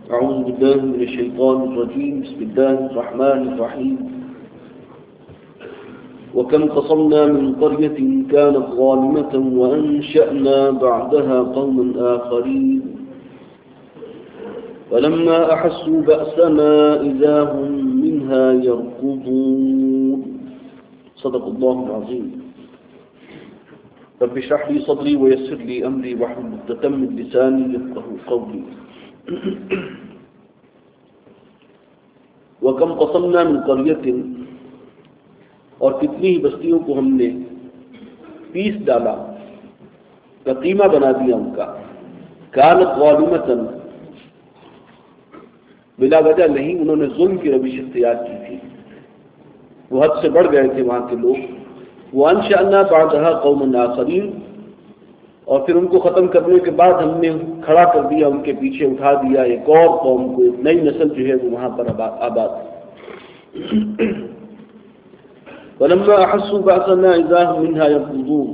أعوذ بالله من الشيطان الرجيم. بسم الله الرحمن الرحيم. وكم قصمنا من قرية كانت ظالمة وأنشأنا بعدها قوما آخرين فلما أحسوا بأسنا إذا هم منها يركضون. صدق الله العظيم. رب اشرح لي صدري ويسر لي أمري واحلل عقدة من لساني يفقهوا قولي. وَكَمْ قَصَمْنَا مِنْ قَرْيَةٍ، اور کتنی ہی بستیوں کو ہم نے پیس ڈالا، قیمہ بنا دیا ان کا، كَانَتْ ظَالِمَةً، بلا وجہ نہیں انہوں نے ظلم کی روش اختیار کی تھی، وہ حد سے بڑھ گئے تھے وہاں کے لوگ. وَأَنشَأْنَا بَعْدَهَا قَوْمًا آخَرِينَ، اور پھر ان کو ختم کرنے کے بعد ہم نے کھڑا کر دیا، ان کے پیچھے اٹھا دیا ایک اور قوم کو، ایک نئی نسل جو ہے وہ وہاں پر آباد. وَلَمَّا أَحَسُّوا بَأْسَنَا إِذَا هُمْ مِنْهَا يَرْكُضُونَ،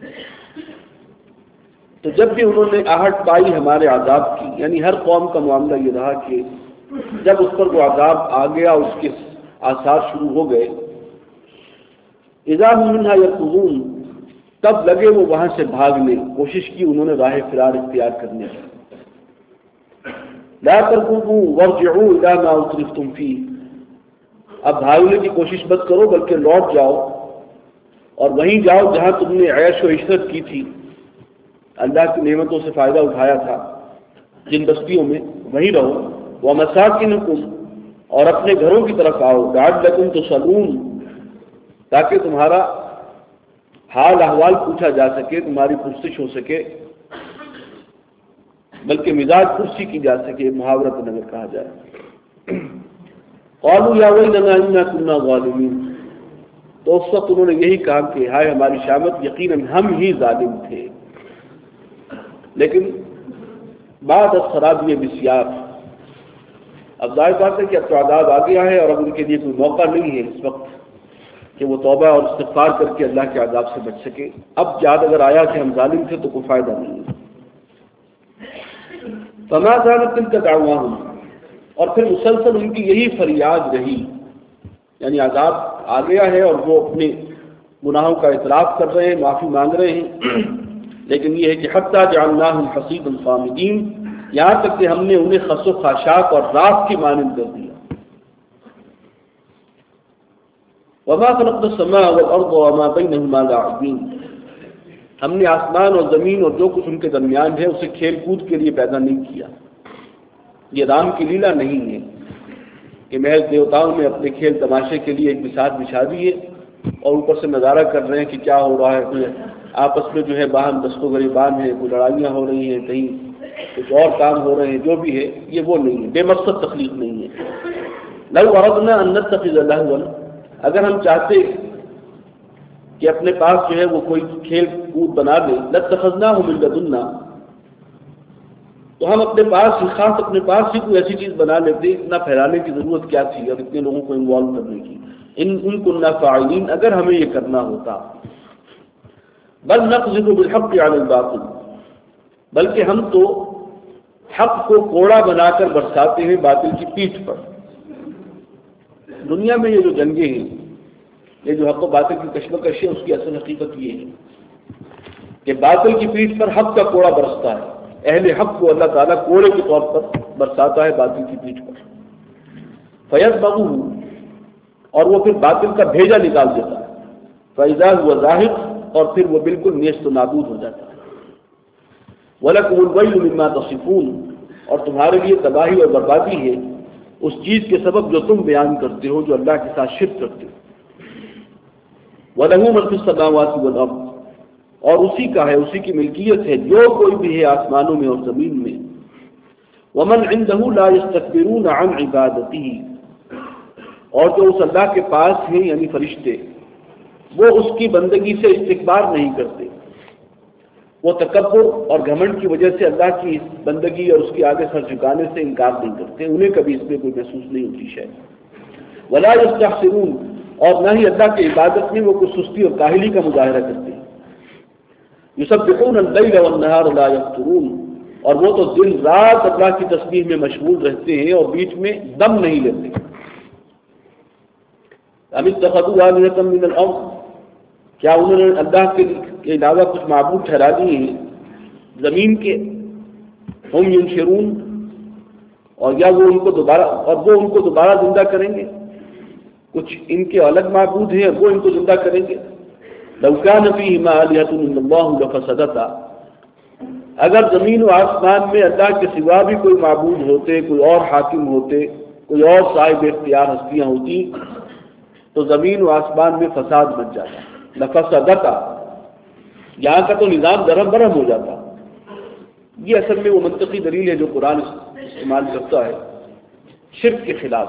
تو جب بھی انہوں نے آہٹ پائی ہمارے عذاب کی، یعنی ہر قوم کا معاملہ یہ رہا کہ جب اس پر وہ عذاب آ گیا، اس کے آثار شروع ہو گئے، إِذَا هُمْ مِنْهَا يَرْكُضُونَ، تب لگے وہ وہاں سے بھاگنے، کوشش کی انہوں نے راہ فرار اختیار کرنے کی. لا تركضوا وارجعوا الى ما اترفتم فيه، اب بھاگنے کی کوشش مت کرو بلکہ لوٹ جاؤ اور وہیں جاؤ جہاں تم نے عیش و عشرت کی تھی، اللہ کی نعمتوں سے فائدہ اٹھایا تھا، جن بستیوں میں وہیں رہو. ومساکنکم، اور اپنے گھروں کی طرف آؤ. لعلکم تصلون، تاکہ تمہارا حال احوال پوچھا جا سکے، تمہاری پرسش ہو سکے، بلکہ مزاج پرسی کی جا سکے، محاورت نگر کہا جائے. قالوا یا ویلنا انا کنا ظالمین، تو اس وقت انہوں نے یہی کہا کہ ہائے ہماری شامت، یقیناً ہم ہی ظالم تھے. لیکن بعد السراب بسیاف، اب ظاہر بات ہے کہ اب تو عذاب آ گیا ہے اور اب ان کے لیے کوئی موقع نہیں ہے اس وقت کہ وہ توبہ اور استغفار کر کے اللہ کے عذاب سے بچ سکے. اب یاد اگر آیا کہ ہم ظالم تھے تو کوئی فائدہ نہیں ہے. فما زالت تلک دعواہم، اور پھر مسلسل ان کی یہی فریاد رہی، یعنی عذاب آ گیا ہے اور وہ اپنے گناہوں کا اعتراف کر رہے ہیں، معافی مانگ رہے ہیں، لیکن یہ ہے کہ حتی جعلناہم حصیدا خامدین، یہاں تک کہ ہم نے انہیں خس و خاشاک اور راکھ کی مانند کر دیا. وما خلقنا السماء والارض وما بينهما لاعبين، ہم نے آسمان اور زمین اور جو کچھ ان کے درمیان ہے اسے کھیل کود کے لیے پیدا نہیں کیا. یہ رام کی لیلا نہیں ہے کہ محض دیوتاؤں نے اپنے کھیل تماشے کے لیے ایک بساط بچھا دیے اور اوپر سے نظارہ کر رہے ہیں کہ کیا ہو رہا ہے، کوئی آپس میں جو ہے باہم دست و گریبان ہے، کوئی لڑائیاں ہو رہی ہیں، کہیں کچھ اور کام ہو رہے ہیں، جو بھی ہے یہ وہ نہیں ہے، بے مقصد تخلیق نہیں ہے. لو اردنا ان نتخذ لهوا، اگر ہم چاہتے کہ اپنے پاس جو ہے وہ کوئی کھیل کود بنا لیں، لاتخذناه من لدنا، تو ہم اپنے پاس ہی، خاص اپنے پاس ہی کوئی ایسی چیز بنا لیتے. اتنا پھیلانے کی ضرورت کیا تھی اور اتنے لوگوں کو انوالو کرنے کی. ان كنا فاعلین، اگر ہمیں یہ کرنا ہوتا. بل نقذف بالحق على الباطل، بلکہ ہم تو حق کو کوڑا بنا کر برساتے ہیں باطل کی پیٹھ پر. دنیا میں یہ جو جنگیں ہیں، یہ جو حق و باطل کی کشمکش ہے، اس کی اصل حقیقت یہ ہے کہ باطل کی پیٹھ پر حق کا کوڑا برستا ہے. اہل حق کو اللہ تعالیٰ کوڑے کے طور پر برساتا ہے باطل کی پیٹھ پر. فیضبغه، اور وہ پھر باطل کا بھیجا نکال دیتا ہے. فاذا هو زاهق، اور پھر وہ بالکل نیست و نابود ہو جاتا ہے. وَلَكُمُ الْوَيْلُ مِمَّا تَصِفُونَ، اور تمہارے لیے تباہی اور بربادی ہے اس چیز کے سبب جو تم بیان کرتے ہو، جو اللہ کے ساتھ شرک کرتے ہو. وَلَهُ مَن فِي السَّمَاوَاتِ وَالْأَرْضِ، اور اسی کا ہے، اسی کی ملکیت ہے جو کوئی بھی ہے آسمانوں میں اور زمین میں. وَمَنْ عِنْدَهُ لَا يَسْتَكْبِرُونَ عَنْ عِبَادَتِهِ، اور جو اس اللہ کے پاس ہیں یعنی فرشتے، وہ اس کی بندگی سے استکبار نہیں کرتے، وہ تکبر اور گھمنڈ کی وجہ سے اللہ کی بندگی اور اس کے آگے سر جھکانے سے انکار نہیں کرتے، انہیں کبھی اس میں کوئی محسوس نہیں ہوتی شاید. ولا یستحسرون، اور نہ ہی اللہ کی عبادت میں وہ کوئی سستی اور کاہلی کا مظاہرہ کرتے ہیں. یسبحون اللیل والنہار لا یفترون، اور وہ تو دن رات اللہ کی تسبیح میں مشغول رہتے ہیں اور بیچ میں دم نہیں لیتے. ام اتخذوا آلہۃ من الارض، کیا انہوں نے اللہ کے علاوہ کچھ معبود ٹھہرا دیے ہیں زمین کے. ہم ینشرون، اور یا وہ ان کو دوبارہ زندہ کریں گے. کچھ ان کے الگ معبود ہیں اور وہ ان کو زندہ کریں گے. لو کان فیہما آلہۃ الا اللہ لفسدتا، اگر زمین و آسمان میں اللہ کے سوا بھی کوئی معبود ہوتے، کوئی اور حاکم ہوتے، کوئی اور صاحب اختیار ہستیاں ہوتی تو زمین و آسمان میں فساد مچ جاتا. لفسدتا، یہاں کا تو نظام درہم برہم ہو جاتا. یہ اصل میں وہ منطقی دلیل ہے جو قرآن استعمال کرتا ہے شرک کے خلاف.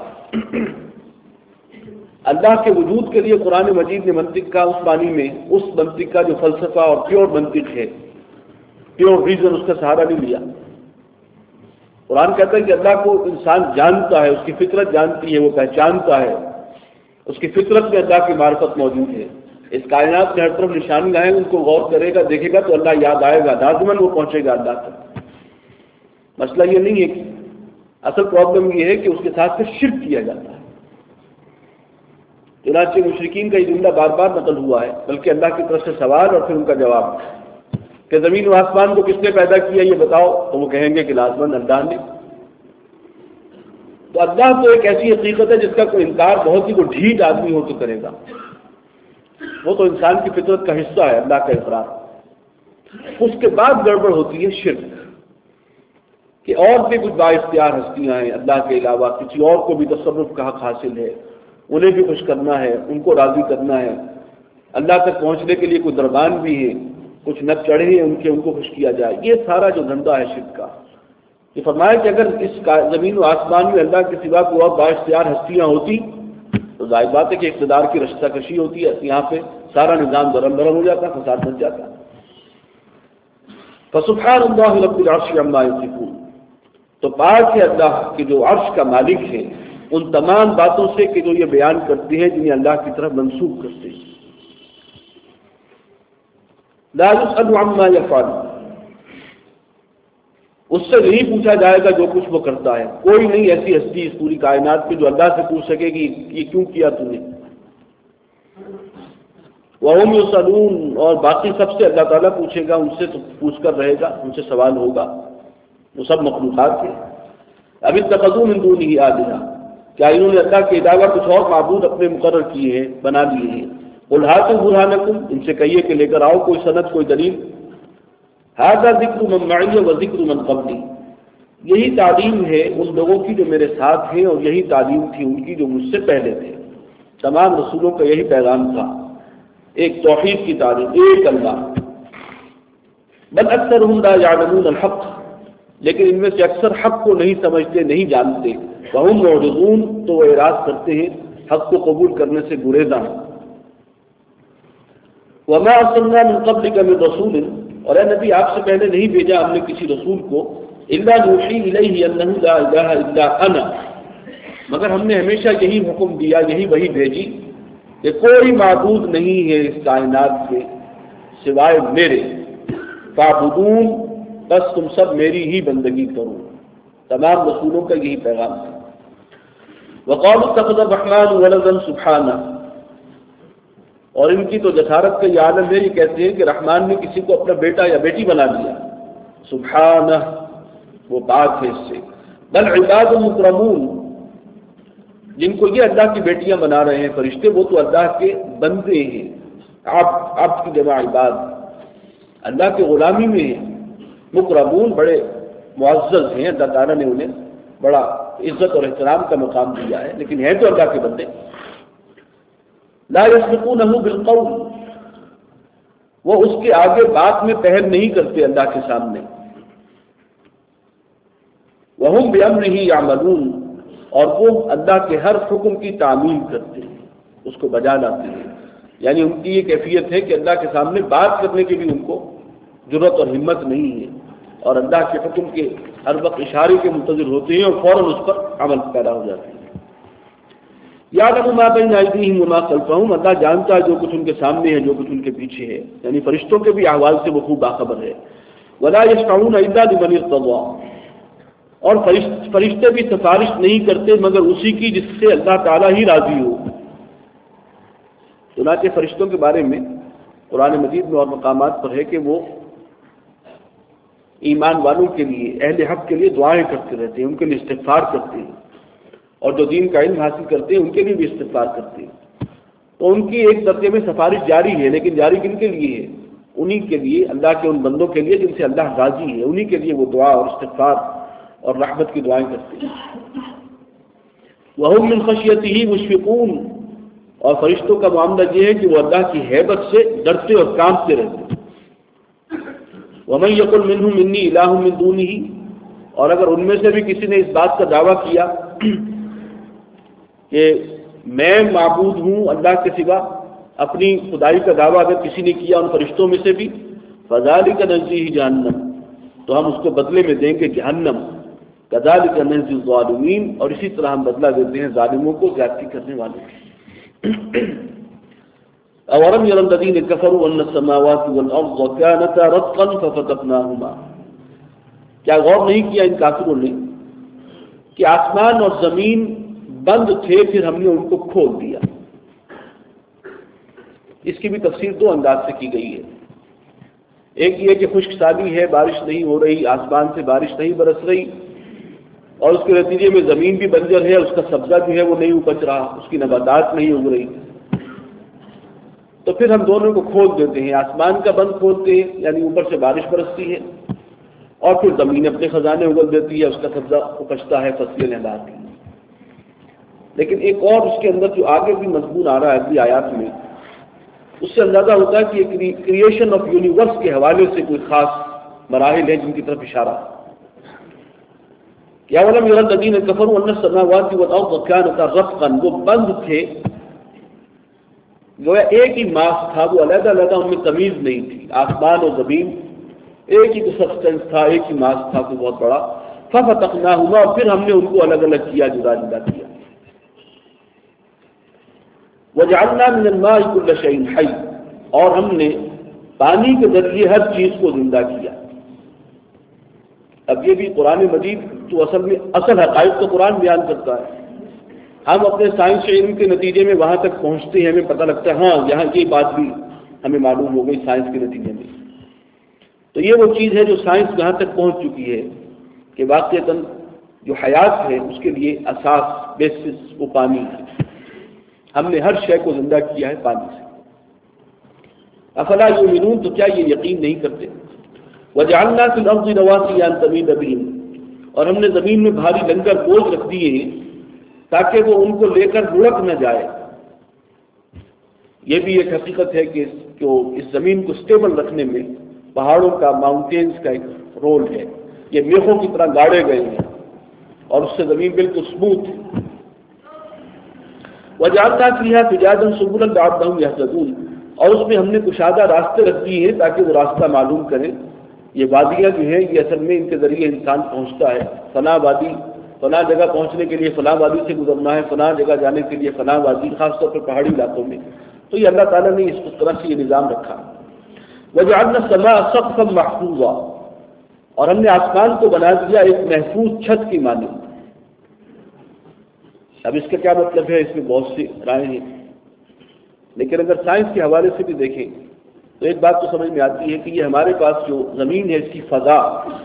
اللہ کے وجود کے لیے قرآن مجید نے منطق کا اس معنی میں، اس منطق کا جو فلسفہ اور پیور منطق ہے، پیور ریزن، اس کا سہارا نہیں لیا. قرآن کہتا ہے کہ اللہ کو انسان جانتا ہے، اس کی فطرت جانتی ہے، وہ پہچانتا ہے، اس کی فطرت میں اللہ کی معرفت موجود ہے. اس کائنات میں ہر طرف نشانیاں ہیں، ان کو غور کرے گا، دیکھے گا تو اللہ یاد آئے گا، لازماً وہ پہنچے گا اللہ تک. مسئلہ یہ نہیں ہے کہ اصل پرابلم یہ ہے کہ اس کے ساتھ پھر شرک کیا جاتا ہے. چنانچہ مشرکین کا یہ جملہ بار بار نقل ہوا ہے، بلکہ اللہ کی طرف سے سوال اور پھر ان کا جواب کہ زمین و آسمان کو کس نے پیدا کیا یہ بتاؤ، تو وہ کہیں گے کہ لازماً اللہ نے. تو اللہ تو ایک ایسی حقیقت ہے جس کا کوئی انکار بہت ہی کوئی ڈھیٹ آدمی ہو تو کرے گا. وہ تو انسان کی فطرت کا حصہ ہے اللہ کا اقرار. اس کے بعد گڑبڑ ہوتی ہے شرک، کہ اور بھی کچھ بااختیار ہستیاں ہیں اللہ کے علاوہ، کسی اور کو بھی تصرف کا حق حاصل ہے، انہیں بھی خوش کرنا ہے، ان کو راضی کرنا ہے. اللہ تک پہنچنے کے لیے کوئی دربان بھی ہے، کچھ نب چڑھے ہیں ان کو خوش کیا جائے. یہ سارا جو دھندا ہے شرک کا. یہ فرمایا کہ اگر اس زمین و آسمان میں اللہ کے سوا کوئی اور بااختیار ہستیاں ہوتی تو ظاہر بات ہے کہ اقتدار کی رشتہ کشی ہوتی ہے، یہاں پہ سارا نظام درم برم ہو جاتا، فساد بن جاتا. فسبحان اللہ رب العرش عما یصفون، تو پاک ہے اللہ کہ جو عرش کا مالک ہے ان تمام باتوں سے کہ جو یہ بیان کرتے ہیں جنہیں اللہ کی طرف منسوب کرتے ہیں. لا يسأل عما يفعل، اس سے نہیں پوچھا جائے گا جو کچھ وہ کرتا ہے. کوئی نہیں ایسی ہستی اس پوری کائنات کی جو اللہ سے پوچھ سکے کہ یہ کیوں کیا تم نے. وَهُمْ يُسْأَلُونَ، اور باقی سب سے اللہ تعالیٰ پوچھے گا، ان سے تو پوچھ کر رہے گا، ان سے سوال ہوگا. وہ سب مخلوقات کے. اب اتخذوا من دونه آلہۃ، کیا انہوں نے اللہ کے علاوہ کچھ اور معبود اپنے مقرر کیے ہیں، بنا لیے ہیں. قل ہاتوا برہانکم، ان سے کہیے کہ لے کر آؤ کوئی سند، کوئی دلیل. ھذا ذکر من معی و ذکر من قبلی، یہی تعلیم ہے ان لوگوں کی جو میرے ساتھ ہیں، اور یہی تعلیم تھی ان کی جو مجھ سے پہلے تھے. تمام رسولوں کا یہی پیغام تھا، ایک توحید کی تعلیم، ایک اللہ. بل اکثرهم لا یعلمون الحق، لیکن ان میں سے اکثر حق کو نہیں سمجھتے، نہیں جانتے. وهم معرضون، تو وہ اعراض کرتے ہیں، حق کو قبول کرنے سے گریزاں. وما ارسلنا من قبلک من رسول، اور اے نبی آپ سے پہلے نہیں بھیجا ہم نے کسی رسول کو، الا نوحی الیہ انہ لا الہ الا انا، مگر ہم نے ہمیشہ یہی حکم دیا، یہی وحی بھیجی کہ کوئی معبود نہیں ہے اس کائنات میں سوائے میرے. فاعبدون، بس تم سب میری ہی بندگی کرو. تمام رسولوں کا یہی پیغام تھا. وقالوا اتخذ الرحمن ولدا سبحانہ، اور ان کی تو جسارت کا یہ عالم ہے، یہ کہتے ہیں کہ رحمان نے کسی کو اپنا بیٹا یا بیٹی بنا دیا. سبحانہ، وہ پاک ہے اس سے. بل عباد مکرمون، جن کو یہ اللہ کی بیٹیاں بنا رہے ہیں فرشتے، وہ تو اللہ کے بندے ہیں. عبد کی جمع عباد، اللہ کے غلامی میں ہیں. مکرمون، بڑے معزز ہیں، اللہ تعالیٰ نے انہیں بڑا عزت اور احترام کا مقام دیا ہے، لیکن ہیں تو اللہ کے بندے. لا یسبقونہ بالقول، وہ اس کے آگے بات میں پہل نہیں کرتے اللہ کے سامنے. وہم بامرہ یعملون، اور وہ اللہ کے ہر حکم کی تعمیل کرتے ہیں، اس کو بجا لاتے ہیں. یعنی ان کی یہ کیفیت ہے کہ اللہ کے سامنے بات کرنے کی بھی ان کو جرأت اور ہمت نہیں ہے، اور اللہ کے حکم کے ہر وقت اشارے کے منتظر ہوتے ہیں اور فوراً اس پر عمل پیدا ہو جاتے ہیں. یعلم ما بین ایدیہم وما خلفہم، اللہ جانتا ہے جو کچھ ان کے سامنے ہے، جو کچھ ان کے پیچھے ہے. یعنی فرشتوں کے بھی احوال سے وہ خوب باخبر ہے. ولا یشفعون الا لمن ارتضى، اور فرشتے بھی سفارش نہیں کرتے مگر اسی کی جس سے اللہ تعالیٰ ہی راضی ہو۔ چنانچہ فرشتوں کے بارے میں قرآن مجید میں اور مقامات پر ہے کہ وہ ایمان والوں کے لیے، اہل حق کے لیے دعائیں کرتے رہتے ہیں، ان کے لیے استغفار کرتے ہیں، اور جو دین کا علم حاصل کرتے ہیں ان کے لیے بھی استغفار کرتے ہیں۔ تو ان کی ایک درجے میں سفارش جاری ہے، لیکن جاری کن کے لیے ہے؟ انہی کے لیے، اللہ کے ان بندوں کے لیے جن سے اللہ راضی ہے، انہی کے لیے وہ دعا اور استغفار اور رحمت کی دعائیں کرتے ہیں۔ وَهُم مِّن خَشْيَتِهِ مُشْفِقُونَ، اور فرشتوں کا معاملہ یہ ہے کہ وہ اللہ کی ہیبت سے ڈرتے اور کانپتے رہتے ہیں۔ وَمَن يَقُلْ مِنْهُمْ إِنِّي إِلَٰهٌ مِّن دُونِهِ، اور اگر ان میں سے بھی کسی نے اس بات کا دعویٰ کیا کہ میں معبود ہوں اللہ کے سوا، اپنی خدائی کا دعویٰ اگر کسی نے کیا ان فرشتوں میں سے بھی، فَذَلِكَ نَجْزِيهِ جَهَنَّمَ، تو ہم اس کو بدلے میں دیں گے جہنم، كَذَلِكَ نَجْزِي الظَّالِمِينَ، اور اسی طرح ہم بدلہ دیتے ہیں ظالموں کو، زیادتی کرنے والوں کو۔ أَوَلَمْ يَرَ الَّذِينَ كَفَرُوا أَنَّ السَّمَاوَاتِ وَالْأَرْضَ كَانَتَا رَتْقًا فَفَتَقْنَاهُمَا، کیا غور نہیں کیا ان کافروں نے کہ آسمان اور زمین بند تھے پھر ہم نے ان کو کھول دیا؟ اس کی بھی تفسیر دو انداز سے کی گئی ہے۔ ایک یہ کہ خشک سالی ہے، بارش نہیں ہو رہی، آسمان سے بارش نہیں برس رہی، اور اس کے نتیجے میں زمین بھی بنجر ہے، اس کا سبزہ جو ہے وہ نہیں اپج رہا، اس کی نباتات نہیں اگ رہی، تو پھر ہم دونوں کو کھول دیتے ہیں، آسمان کا بند کھولتے ہیں یعنی اوپر سے بارش برستی ہے، اور پھر زمین اپنے خزانے اگل دیتی ہے، اس کا سبزہ اپجتا ہے، فصلیں نباتیں۔ لیکن ایک اور اس کے اندر جو آگے بھی مضمون آ رہا ہے اگلی آیات میں، اس سے اندازہ ہوتا ہے کہ کریشن آف یونیورس کے حوالے سے کوئی خاص مراحل ہیں جن کی طرف اشارہ ہے۔ کیا وَلَمْ يَرَ الَّذِينَ كَفَرُوا أَنَّ السَّمَاوَاتِ وَالْأَرْضَ كَانَتَا رَتْقًا، وہ بند تھے، گویا ایک ہی ماس تھا، وہ علیحدہ علیحدہ ان میں تمیز نہیں تھی، آسمان اور زمین ایک ہی سبسٹینس تھا، ایک ہی ماس تھا، کوئی بہت بڑا، فَفَتَقْنَاهُمَا، اور پھر ہم نے ان کو الگ الگ کیا، جدا جدا کیا۔ وَجَعَلْنَا مِنَ الْمَاءِ كُلَّ شَيْءٍ حَيٍّ، اور ہم نے پانی کے ذریعے ہر چیز کو زندہ کیا۔ اب یہ بھی قرآن مجید تو اصل حقائق تو قرآن بیان کرتا ہے، ہم اپنے سائنس علم کے نتیجے میں وہاں تک پہنچتے ہیں، ہمیں پتہ لگتا ہے ہاں یہاں یہ بات بھی ہمیں معلوم ہو گئی سائنس کے نتیجے میں۔ تو یہ وہ چیز ہے جو سائنس یہاں تک پہنچ چکی ہے کہ واقعتاً جو حیات ہے اس کے لیے اساس، بیسس وہ پانی ہے، ہم نے ہر شے کو زندہ کیا ہے پانی سے۔ افلا یؤمنون، تو کیا یہ یقین نہیں کرتے؟ وجعلنا فی الارض رواسي ان تمید بهم، اور ہم نے زمین میں بھاری لنگر بوجھ رکھ دیے ہیں تاکہ وہ ان کو لے کر لڑک نہ جائے۔ یہ بھی ایک حقیقت ہے کہ اس زمین کو سٹیبل رکھنے میں پہاڑوں کا، ماؤنٹینز کا ایک رول ہے، یہ میخوں کی طرح گاڑے گئے ہیں اور اس سے زمین بالکل سموتھ ہے۔ وجعلنا فيها فجاجا سبلا لعلهم يهتدون، اور اس میں ہم نے کشادہ راستے رکھ دیے ہیں تاکہ وہ راستہ معلوم کریں۔ یہ وادیاں جو ہیں یہ اصل میں ان کے ذریعے انسان پہنچتا ہے، فلاں وادی، فلاں جگہ پہنچنے کے لیے فلاں وادی سے گزرنا ہے، فلاں جگہ جانے کے لیے فلاں وادی، خاص طور پر پہاڑی علاقوں میں، تو یہ اللہ تعالیٰ نے اس طرح سے یہ نظام رکھا۔ وجعلنا السماء سقفا محفوظا، اور ہم نے آسمان کو بنا دیا ایک محفوظ چھت کی مانند۔ اب اس کا کیا مطلب ہے، اس میں بہت سی رائے ہیں، لیکن اگر سائنس کے حوالے سے بھی دیکھیں تو ایک بات تو سمجھ میں آتی ہے کہ یہ ہمارے پاس جو زمین ہے اس کی فضا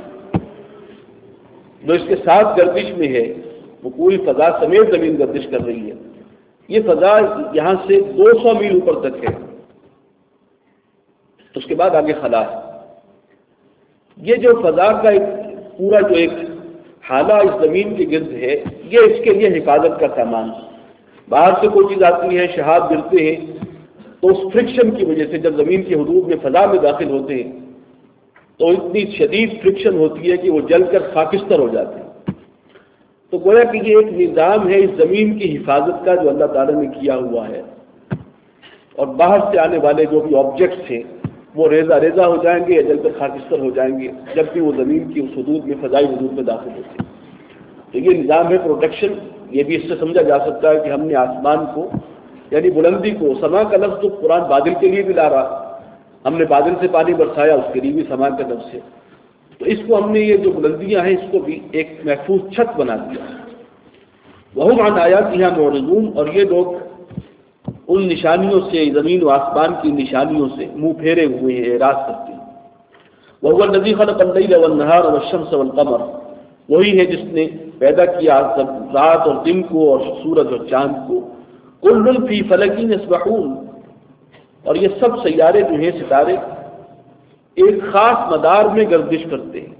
جو اس کے ساتھ گردش میں ہے، وہ پوری فضا سمیت زمین گردش کر رہی ہے، یہ فضا یہاں سے 200 میل اوپر تک ہے، اس کے بعد آگے خلا ہے۔ یہ جو فضا کا ایک پورا جو ایک حالہ اس زمین کے گرد ہے، یہ اس کے لیے حفاظت کا سامان، باہر سے کوئی چیز آتی ہے، شہاب گرتے ہیں، تو اس فرکشن کی وجہ سے جب زمین کی حدود میں فضا میں داخل ہوتے ہیں تو اتنی شدید فرکشن ہوتی ہے کہ وہ جل کر خاکستر ہو جاتے ہیں۔ تو گویا کہ یہ ایک نظام ہے اس زمین کی حفاظت کا جو اللہ تعالیٰ نے کیا ہوا ہے، اور باہر سے آنے والے جو بھی آبجیکٹس ہیں وہ ریزہ ریزہ ہو جائیں گے یا جل کر خاکستر ہو جائیں گے جبکہ وہ زمین کی اس حدود میں، فضائی حدود میں داخل ہوتے ہیں۔ تو یہ نظام ہے پروٹیکشن۔ یہ بھی اس سے سمجھا جا سکتا ہے کہ ہم نے آسمان کو یعنی بلندی کو، سما کا لفظ تو قرآن بادل کے لیے بھی لا رہا، ہم نے بادل سے پانی برسایا، اس کے لیے بھی سما کا لفظ ہے، تو اس کو ہم نے یہ جو بلندیاں ہیں اس کو بھی ایک محفوظ چھت بنا دیا. وہم عن آیاتہا معرضون، اور یہ لوگ ان نشانیوں سے، زمین و آسمان کی نشانیوں سے منہ پھیرے ہوئے ہیں، اعراض کرتے ہیں. وهو الذی خلق اللیل والنہار والشمس والقمر، وہی ہے جس نے پیدا کیا رات اور دن کو اور سورج اور چاند کو. کل فی فلک یسبحون، اور یہ سب سیارے جو ہیں ستارے ایک خاص مدار میں گردش کرتے ہیں.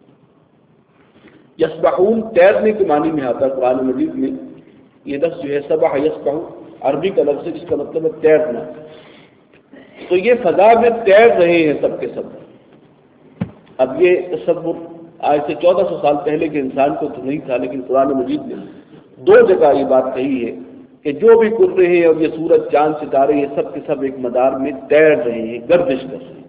یسبحون تیرنے کے معنی میں آتا ہے قرآن مجید میں. یہ لفظ جو ہے سبح یسبح عربی کا لفظ ہے جس کا مطلب ہے تیرنا. تو یہ فضا میں تیر رہے ہیں سب کے سب. اب یہ تصور آج سے 1400 سال پہلے کے انسان کو تو نہیں تھا، لیکن قرآن مجید نے 2 جگہ یہ بات کہی ہے کہ جو بھی کر رہے ہیں اور یہ سورج چاند ستارے یہ سب کے سب ایک مدار میں تیر رہے ہیں، گردش کر رہے ہیں.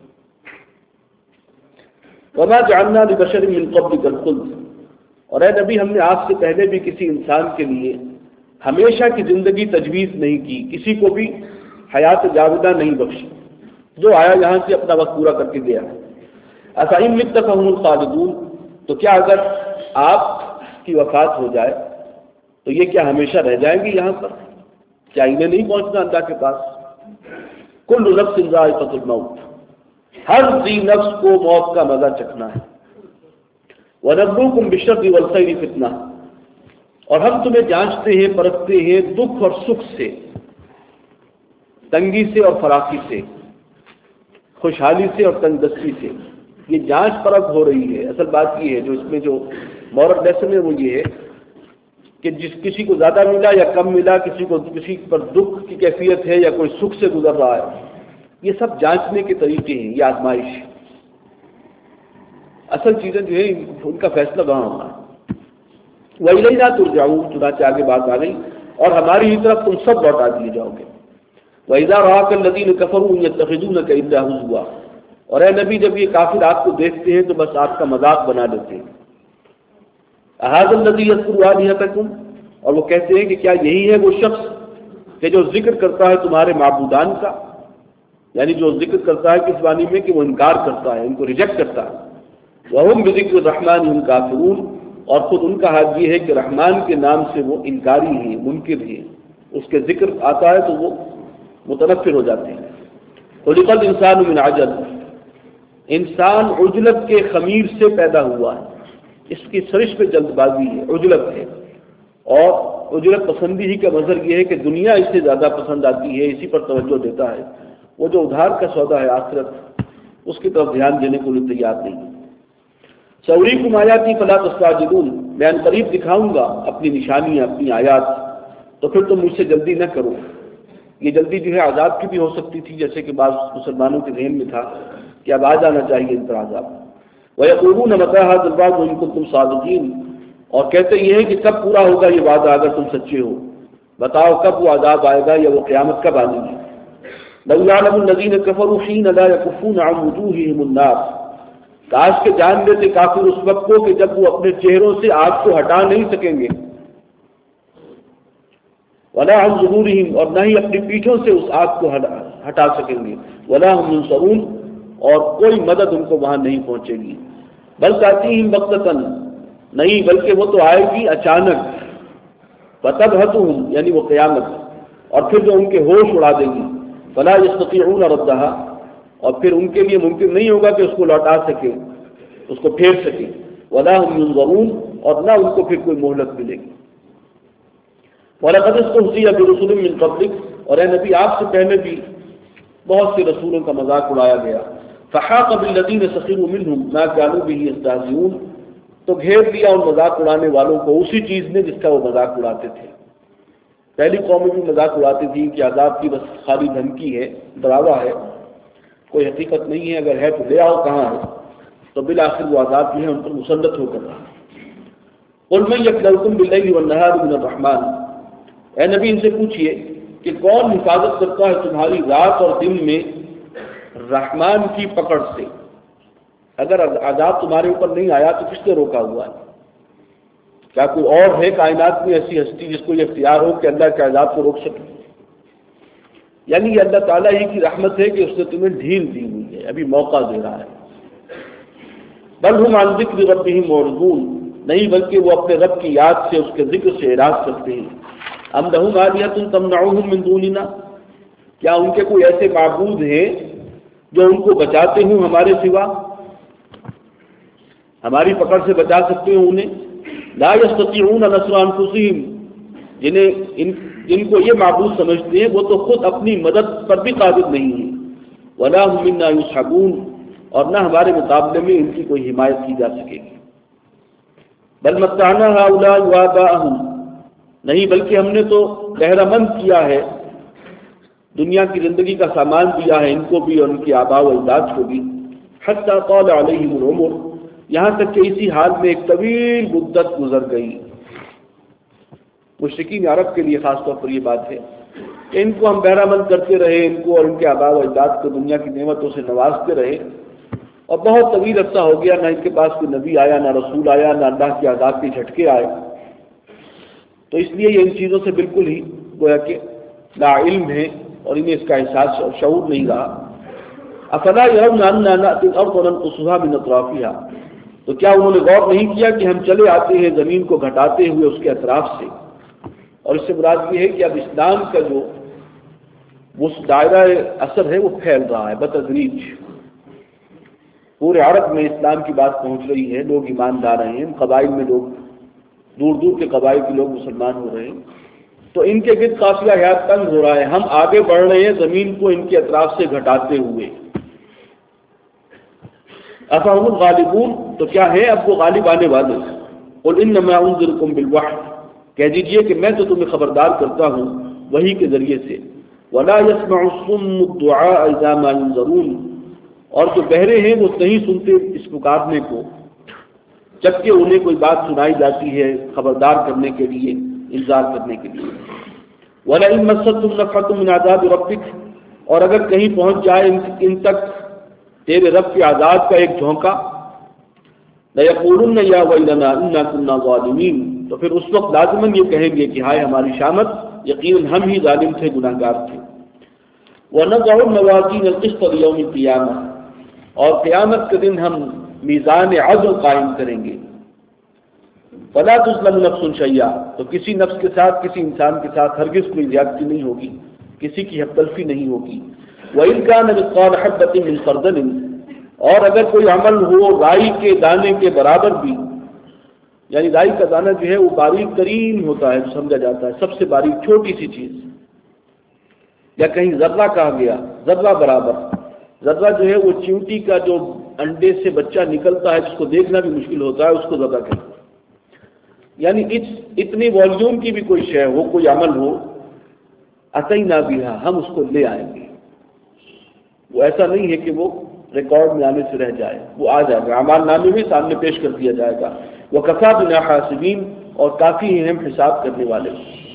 وما جعلنا لبشر من قبلک الخلد، اور اے نبی ہم نے آپ سے پہلے بھی کسی انسان کے لیے ہمیشہ کی زندگی تجویز نہیں کی، کسی کو بھی حیات جاودہ نہیں بخشی، جو آیا یہاں سے اپنا وقت پورا کر کے گیا. افإن مت فهم الخالدون، تو کیا اگر آپ کی وفات ہو جائے تو یہ کیا ہمیشہ رہ جائیں گے یہاں پر؟ کیا انہیں نہیں پہنچنا اللہ کے پاس؟ کل نفس ذائقۃ الموت، ہر ذی نفس کو موت کا مزہ چکھنا ہے. وَنَبْلُوكُمْ بِالشَّرِّ وَالْخَيْرِ فِتْنَةً، اور ہم تمہیں جانچتے ہیں پرکھتے ہیں دکھ اور سکھ سے، تنگی سے اور فراخی سے، خوشحالی سے اور تنگ دستی سے. یہ جانچ پرکھ ہو رہی ہے. اصل بات یہ ہے جو اس میں جو مورل لیسن ہے وہ یہ ہے کہ کسی کو زیادہ ملا یا کم ملا، کسی پر دکھ کی کیفیت ہے یا کوئی سکھ سے گزر رہا ہے، یہ سب جانچنے کے طریقے ہیں، یہ آزمائش. اصل چیزیں جو ہے ان کا فیصلہ وہاں ہونا ہے. وَإِلَيْنَا تُرْجَعُونَ، چنانچہ آگے بات آ گئی اور ہماری ہی طرف تم سب لوٹا دیے جاؤ گے. وَإِذَا رَآكَ الَّذِينَ كَفَرُوا يَتَّخِذُونَكَ إِلَّا هُزُوًا، اور اے نبی جب یہ کافر آپ کو دیکھتے ہیں تو بس آپ کا مذاق بنا لیتے ہیں. أَهَٰذَا الَّذِي يَذْكُرُ آلِهَتَكُمْ، اور وہ کہتے ہیں کہ کیا یہی ہے وہ شخص کہ جو ذکر کرتا ہے تمہارے معبودان کا، یعنی جو ذکر کرتا ہے کس معنی میں کہ وہ انکار کرتا ہے، ان کو ریجیکٹ کرتا ہے. وَهُمْ بِذِكْرِ الرَّحْمَٰنِ هُمْ كَافِرُونَ، اور خود ان کا حال یہ ہے کہ رحمان کے نام سے وہ انکاری ہیں، منکر ہیں. اس کے ذکر آتا ہے تو وہ متنفر ہو جاتے ہیں. خلق الانسان من عجل، انسان عجلت کے خمیر سے پیدا ہوا ہے. اس کی سرش پہ جلد بازی ہے، عجلت ہے. اور عجلت پسندی ہی کا مظہر یہ ہے کہ دنیا اس سے زیادہ پسند آتی ہے، اسی پر توجہ دیتا ہے. وہ جو ادھار کا سودا ہے آخرت، اس کی طرف دھیان دینے کو لیے تیار نہیں. سوریکم آیاتی فلا تستعجلون، میں قریب دکھاؤں گا اپنی نشانیاں، اپنی آیات، تو پھر تم مجھ سے جلدی نہ کرو. یہ جلدی جو ہے عذاب کی بھی ہو سکتی تھی، جیسے کہ بعض مسلمانوں کے ذہن میں تھا کہ اب آ جانا چاہیے ان پر عذاب. وَيَقُولُونَ مَتَىٰ هَٰذَا الْوَعْدُ إِن كُنتُمْ صَادِقِينَ، اور کہتے یہ ہے کہ کب پورا ہوگا یہ وعدہ اگر تم سچے ہو، بتاؤ کب وہ عذاب آئے گا یا وہ قیامت کب آئے گی. لَوْ يَعْلَمُ الَّذِينَ كَفَرُوا حِينَ لَا يَكُفُّونَ عَنْ وُجُوهِهِمُ النَّارَ، کاش کے جان لیتے کافر اس وقت کو کہ جب وہ اپنے چہروں سے آگ کو ہٹا نہیں سکیں گے. وَلَا عَنْ ظُهُورِهِمْ، اور نہ ہی اپنی پیٹھوں سے اس آگ کو ہٹا سکیں گے. وَلَا هُمْ يُنصَرُونَ، اور کوئی مدد ان کو وہاں نہیں پہنچے گی. بل تأتیہم بغتۃ، نہیں بلکہ وہ تو آئے گی اچانک. فتبہتہم، یعنی وہ قیامت، اور پھر جو ان کے ہوش اڑا دے گی. فلا یستطیعون ردہا، اور پھر ان کے لیے ممکن نہیں ہوگا کہ اس کو لوٹا سکے، اس کو پھیر سکے. ولا هم ينظرون، اور نہ ان کو پھر کوئی مہلت ملے گی. وَلَقَدِ اسْتُهْزِئَ بِرُسُلٍ مِّن قَبْلِكَ، اور اے نبی آپ سے پہلے بھی بہت سے رسولوں کا مذاق اڑایا گیا. فَحَاقَ بِالَّذِينَ سَخِرُوا مِنْهُمْ مَا كَانُوا بِهِ يَسْتَهْزِئُونَ، تو گھیر لیا ان مذاق اڑانے والوں کو اسی چیز نے جس کا وہ مذاق اڑاتے تھے. پہلی قومیں بھی مذاق اڑاتی تھی کہ عذاب کی بس خالی دھمکی ہے، ڈراوا ہے، کوئی حقیقت نہیں ہے، اگر ہے تو لے آؤ کہاں ہے. تو بالآخر وہ عذاب جو ہے ان پر مسلط ہو کر رہا. قُلْ مَن يَكْلَؤُكُمْ بِاللَّيْلِ وَالنَّهَارِ مِنَ الرَّحْمَٰنِ، اے نبی ان سے پوچھئے کہ کون حفاظت کرتا ہے تمہاری رات اور دن میں رحمان کی پکڑ سے. اگر عذاب تمہارے اوپر نہیں آیا تو کس نے روکا ہوا ہے؟ کیا کوئی اور ہے کائنات میں ایسی ہستی جس کو یہ اختیار ہو کہ اللہ کے عذاب کو روک سکے؟ یعنی یہ اللہ تعالیٰ ہی کی رحمت ہے کہ اس نے تمہیں ڈھیل دی ہوئی ہے، ابھی موقع دے رہا ہے. بل ہم عن ذکر ربہم معرضون، نہیں بلکہ وہ اپنے رب کی یاد سے، اس کے ذکر سے اعراض کرتے ہیں۔ ام لہم آلیہۃ تمنعہم من دوننا، کیا ان کے کوئی ایسے معبود ہیں جو ان کو بچاتے ہوں ہمارے سوا، ہماری پکڑ سے بچا سکتے ہوں انہیں؟ لا یستطیعون نصر انفسہم، جن کو یہ معبود سمجھتے ہیں وہ تو خود اپنی مدد پر بھی قادر نہیں ہیں۔ ولا هم منا یصحبون، اور نہ ہمارے مقابلے میں ان کی کوئی حمایت کی جا سکے گی۔ بل متعنا هؤلاء وآباءهم، نہیں بلکہ ہم نے تو بہرہ مند کیا ہے، دنیا کی زندگی کا سامان دیا ہے ان کو بھی اور ان کے آباء و اجداد کو بھی، حتی طال علیہم العمر، یہاں تک کہ اسی حال میں ایک طویل مدت گزر گئی۔ مشرکین عرب کے لیے خاص طور پر یہ بات ہے کہ ان کو ہم بہرہ مند کرتے رہے، ان کو اور ان کے آباء و اجداد کو دنیا کی نعمتوں سے نوازتے رہے، اور بہت طویل عرصہ ہو گیا نہ ان کے پاس کوئی نبی آیا، نہ رسول آیا، نہ اللہ کے عذاب کے جھٹکے آئے، تو اس لیے یہ ان چیزوں سے بالکل ہی گویا کہ لا علم ہے اور انہیں اس کا احساس اور شعور نہیں رہا۔ افلا یرون انا نأتی الارض ننقصها من اطرافها، تو کیا انہوں نے غور نہیں کیا کہ ہم چلے آتے ہیں زمین کو گھٹاتے ہوئے اس کے اطراف سے؟ اور اس سے مراد یہ ہے کہ اب اسلام کا جو وہ دائرہ اثر ہے وہ پھیل رہا ہے بتدریج، پورے عرب میں اسلام کی بات پہنچ رہی ہے، لوگ ایمان لا رہے ہیں، قبائل میں لوگ، دور دور کے قبائل کے لوگ مسلمان ہو رہے ہیں، تو ان کے گرد قافلہ حیات تنگ ہو رہا ہے، ہم آگے بڑھ رہے ہیں زمین کو ان کے اطراف سے گھٹاتے ہوئے۔ افہم الغالبون، تو کیا ہے اب وہ غالب آنے والے؟ قل انما انذرکم بالوحی، کہہ دیجئے کہ میں تو تمہیں خبردار کرتا ہوں وحی کے ذریعے سے۔ ولا يسمع الصم الدعاء اذا ما ينذرون، اور جو بہرے ہیں وہ نہیں سنتے اس پکارنے کو جبکہ انہیں کوئی بات سنائی جاتی ہے خبردار کرنے کے لیے، انذار کرنے کے لیے۔ وَلَئِن مَسَّتْهُمْ نَفْحَةٌ مِّنْ عَذَابِ رَبِّكَ، اور اگر کہیں پہنچ جائے ان تک تیرے رب کے عذاب کا ایک جھونکا، لَيَقُولُنَّ يَا وَيْلَنَا إِنَّا كُنَّا ظَالِمِينَ، تو پھر اس وقت لازماً یہ کہیں گے کہ ہائے ہماری شامت، یقیناً ہم ہی ظالم تھے، گناہ گار تھے۔ وَنَضَعُ الْمَوَازِينَ الْقِسْطَ لِيَوْمِ الْقِيَامَةِ، اور قیامت کے دن ہم میزان عدل قائم کریں گے۔ فَلَا تُظْلَمُ نَفْسٌ شَيْئًا، تو کسی نفس کے ساتھ، کسی انسان کے ساتھ ہرگز کوئی زیادتی نہیں ہوگی، کسی کی حق تلفی نہیں ہوگی۔ وَإِنْ كَانَ مِثْقَالَ حَبَّةٍ مِّن خَرْدَلٍ، اور اگر کوئی عمل ہو رائی کے دانے کے برابر بھی، یعنی رائی کا دانہ جو ہے وہ باریک ترین ہوتا ہے، سمجھا جاتا ہے سب سے باریک چھوٹی سی چیز، یا کہیں ذرہ کہا گیا، ذرہ برابر، ذرہ جو ہے وہ چیونٹی کا جو انڈے سے بچہ نکلتا ہے جس کو دیکھنا بھی مشکل ہوتا ہے، اس کو ذرہ کہتے ہیں۔ یعنی اتنی والیوم کی بھی کوئی شے ہو، کوئی عمل ہو، اتینا بہا، ہم اس کو لے آئیں گے۔ وہ ایسا نہیں ہے کہ وہ ریکارڈ میں آنے سے رہ جائے، وہ آ جائے گا، اعمال نامے بھی سامنے پیش کر دیا جائے گا۔ وَكَفَىٰ بِنَا حَاسِبِينَ، اور کافی ہیں ہم حساب کرنے والے۔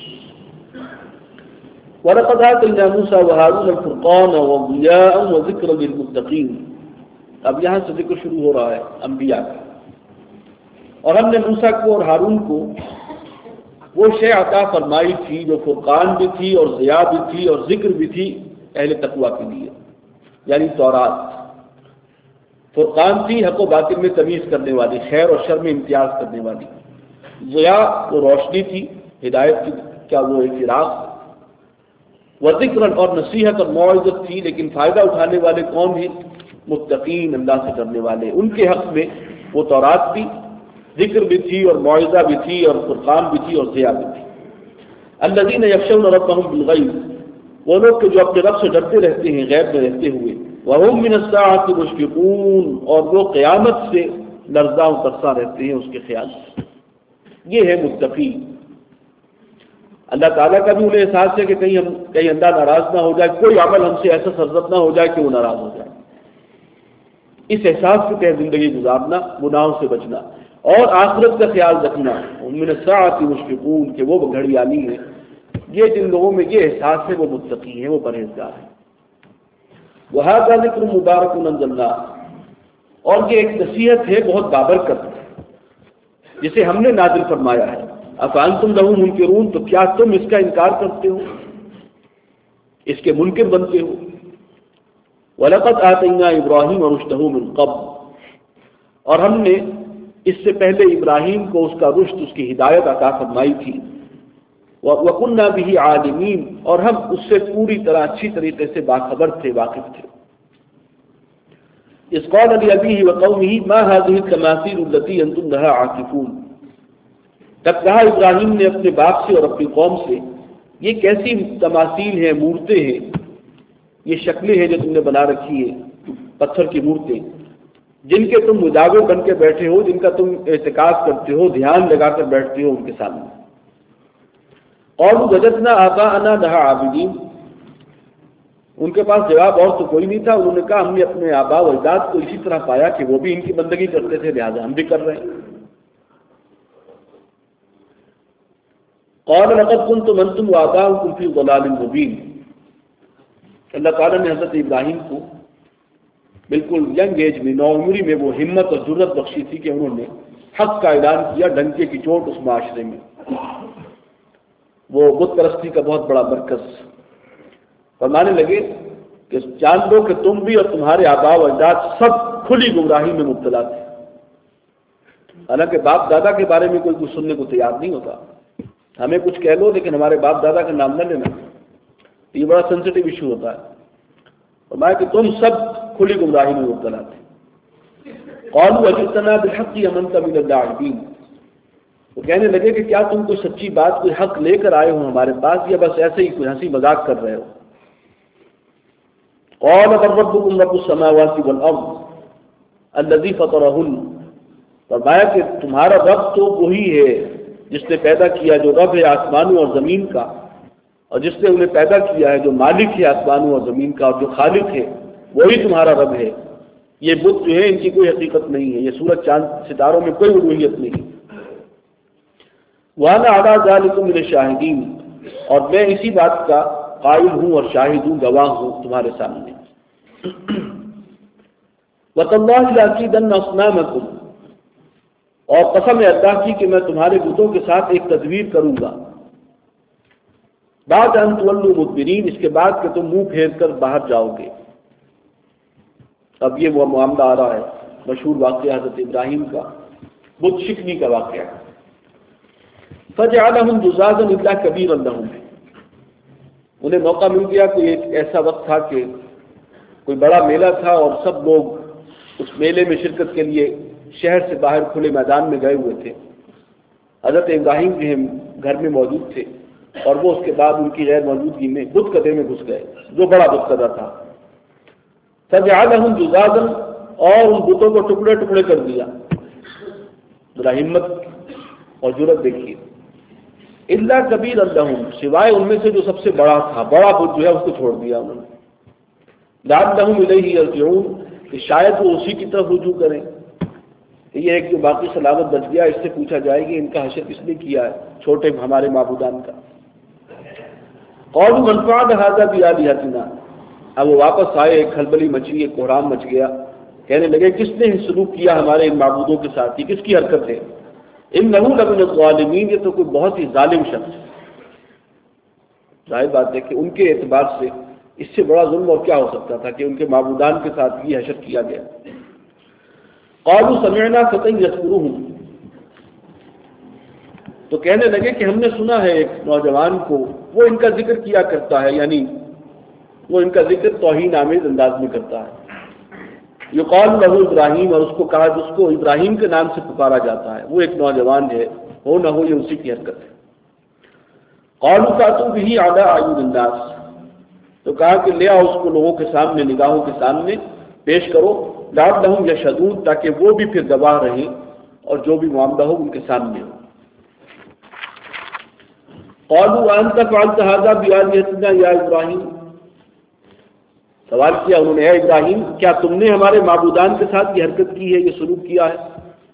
وَلَقَدْ آتَيْنَا مُوسَىٰ وَهَارُونَ الْفُرْقَانَ وَضِيَاءً وَذِكْرًا لِلْمُتَّقِينَ، اب یہاں سے ذکر شروع ہو رہا ہے انبیاء کا۔ اور ہم نے موسیٰ کو اور ہارون کو وہ شے عطا فرمائی تھی جو فرقان بھی تھی اور ضیاء بھی تھی اور ذکر بھی تھی اہل تقویٰ کے لیے، یعنی تورات۔ فرقان تھی حق و باطل میں تمیز کرنے والی، خیر اور شر میں امتیاز کرنے والی۔ ضیاء وہ روشنی تھی، ہدایت کی کیا وہ ایک چراغ۔ وذکر اور نصیحت اور موعظت تھی، لیکن فائدہ اٹھانے والے کون ہیں؟ متقین، اللہ سے ڈرنے والے۔ ان کے حق میں وہ تورات تھی، ذکر بھی تھی اور موعظہ بھی تھی اور فرقان بھی تھی اور ضیاء بھی تھی۔ الذین یخشون ربهم بالغیب، وہ لوگ کہ جو اپنے رب سے ڈرتے رہتے ہیں غیب میں رہتے ہوئے۔ وهم من الساعة مشفقون، اور وہ قیامت سے لرزاں و ترساں رہتے ہیں اس کے خیال سے۔ یہ ہے متقی۔ اللہ تعالیٰ کا بھی انہیں احساس ہے کہ کہیں اللہ ناراض نہ ہو جائے، کوئی عمل ہم سے ایسا سرزد نہ ہو جائے کہ وہ ناراض ہو جائے۔ اس احساس کے تحت زندگی گزارنا، گناہوں سے بچنا اور آخرت کا خیال رکھنا۔ من الساعة مشفقون، کہ وہ گھڑی آنی ہے، یہ جن لوگوں میں یہ احساس ہے وہ متقی ہیں، وہ پرہیزگار ہیں۔ وَهَذَا ذِكْرٌ مُبَارَكٌ أَنزَلْنَاهُ، اور یہ ایک نصیحت ہے بہت بابرکت جسے ہم نے نازل فرمایا ہے۔ أَفَأَنْتُمْ لَهُ مُنْكِرُونَ، تو کیا تم اس کا انکار کرتے ہو، اس کے منکر بنتے ہو؟ وَلَقَدْ آتَيْنَا إِبْرَاهِيمَ رُشْدَهُ مِنْ قَبْلُ، اور ہم نے اس سے پہلے ابراہیم کو اس کا رشد، اس کی ہدایت عطا فرمائی تھی، وَكُنَّا بِهِ عَالِمِينَ، اور ہم اس سے پوری طرح اچھی طریقے سے باخبر تھے، واقف تھے۔ اذ قال لأبيه وقومه ما هذه التماثيل التي أنتم لها عاكفون، تب کہا ابراہیم نے اپنے باپ سے اور اپنی قوم سے، یہ کیسی تماثیل ہیں، مورتیں ہیں، یہ شکلیں ہیں جو تم نے بنا رکھی ہے، پتھر کی مورتیں جن کے تم مجاور بن کے بیٹھے ہو، جن کا تم اعتکاف کرتے ہو، دھیان لگا کر بیٹھتے ہو ان کے سامنے۔ قالوا وجدنا آباءنا لها عابدين، ان کے پاس جواب اور تو کوئی نہیں تھا، انہوں نے کہا ہم نے اپنے آباء و اجداد کو اسی طرح پایا کہ وہ بھی ان کی بندگی کرتے تھے، لہذا ہم بھی کر رہے ہیں۔ قال لقد كنتم انتم وآباؤكم في ضلال مبين، اللہ تعالیٰ نے حضرت ابراہیم کو بالکل ینگ ایج میں، نوعمری میں وہ ہمت اور جرأت بخشی تھی کہ انہوں نے حق کا اعلان کیا، ڈنکے کی چوٹ اس معاشرے میں، وہ بت پرستی کا بہت بڑا مرکز۔ فرمانے لگے کہ جان لو کہ تم بھی اور تمہارے آباء و اجداد سب کھلی گمراہی میں مبتلا تھے۔ حالانکہ باپ دادا کے بارے میں کوئی کچھ سننے کو تیار نہیں ہوتا، ہمیں کچھ کہہ لو لیکن ہمارے باپ دادا کا نام نہ لینا، یہ بڑا سینسٹیو ایشو ہوتا ہے۔ فرمایا کہ تم سب کھلی گمراہی میں مبتلا تھے۔ قالوا اجئتنا بالحق ام انت من اللاعبین، وہ کہنے لگے کہ کیا تم کوئی سچی بات، کوئی حق لے کر آئے ہو ہمارے پاس، یا بس ایسے ہی کوئی ہنسی مذاق کر رہے ہو؟ قال بل ربكم رب السماوات والارض الذي فطرهن، فرمایا کہ تمہارا رب تو وہی ہے جس نے پیدا کیا، جو رب ہے آسمانوں اور زمین کا، اور جس نے انہیں پیدا کیا ہے، جو مالک ہے آسمانوں اور زمین کا، اور جو خالق ہے وہی تمہارا رب ہے۔ یہ بت جو ہے ان کی کوئی حقیقت نہیں ہے، یہ سورج چاند ستاروں میں کوئی الوہیت نہیں۔ وَأَنَا عَلَىٰ ذَلِكُم مِّنَ الشَّاهِدِينَ، اور میں اسی بات کا قائل ہوں اور شاہد ہوں، گواہ ہوں تمہارے سامنے۔ وَتَاللَّهِ لَأَكِيدَنَّ أَصْنَامَكُمْ، اور قسم اللہ کی کہ میں تمہارے بتوں کے ساتھ ایک تدبیر کروں گا، بعد ان تولوا مدبرین، اس کے بعد کہ تم منہ پھیر کر باہر جاؤ گے۔ اب یہ وہ معاملہ آ رہا ہے مشہور واقعہ حضرت ابراہیم کا، بت شکنی کا واقعہ۔ فَجَعَلَهُمْ جُذَاذًا إِلَّا كَبِيرًا لَهُمْ، انہیں موقع مل گیا، کوئی ایک ایسا وقت تھا کہ کوئی بڑا میلہ تھا اور سب لوگ اس میلے میں شرکت کے لیے شہر سے باہر کھلے میدان میں گئے ہوئے تھے۔ حضرت ابراہیم جو ہیں گھر میں موجود تھے، اور وہ اس کے بعد ان کی غیر موجودگی میں بت کدے میں گھس گئے، جو بڑا بت کدا تھا۔ فَجَعَلَهُمْ جُذَاذًا، اور ان بتوں کو ٹکڑے ٹکڑے کر دیا۔ ذرا ہمت اور جرأت دیکھیے۔ الا کبیرا لہم، سوائے ان میں سے جو سب سے بڑا تھا، بڑا بت جو ہے اس کو چھوڑ دیا انہوں نے۔ لعلہم الیہ یرجعون، کہ شاید وہ اسی کی طرف رجوع کریں۔ یہ ایک جو باقی سلامت بچ گیا، اس سے پوچھا جائے گی ان کا حشر کس نے کیا ہے، چھوٹے ہمارے معبودان کا۔ قالوا من فعل هذا بآلهتنا، اب وہ واپس آئے، ایک کھلبلی مچی، ایک کوہرام مچ گیا، کہنے لگے کس نے سلوک کیا ہمارے ان معبودوں کے ساتھ، یہ کس کی حرکت ہے؟ انہ لمن الظالمین، یہ تو کوئی بہت ہی ظالم شخص ہے۔ ظاہر بات ہے کہ ان کے اعتبار سے اس سے بڑا ظلم اور کیا ہو سکتا تھا کہ ان کے معبودان کے ساتھ یہ حشر کیا گیا۔ قالوا سمعنا فتى يذكرهم، تو کہنے لگے کہ ہم نے سنا ہے ایک نوجوان کو، وہ ان کا ذکر کیا کرتا ہے، یعنی وہ ان کا ذکر توہین آمیز انداز میں کرتا ہے۔ یقال له ابراہیم، اور اس کو کہا، جس کو ابراہیم کے نام سے پکارا جاتا ہے، وہ ایک نوجوان ہے، ہو نہ ہو یہ اسی کی حرکت ہے۔ قالوا فاتوا به على اعین الناس، تو کہا کہ لے آؤ اس کو لوگوں کے سامنے، نگاہوں کے سامنے پیش کرو، لعلہم یشہدون، تاکہ وہ بھی پھر گواہ رہیں اور جو بھی معاملہ ہو ان کے سامنے ہو۔ قالوا وانت فعلت هذا بآلهتنا یا ابراہیم، سوال کیا انہوں نے، اے ابراہیم کیا تم نے ہمارے معبودان کے ساتھ یہ حرکت کی ہے، یہ سلوک کیا ہے؟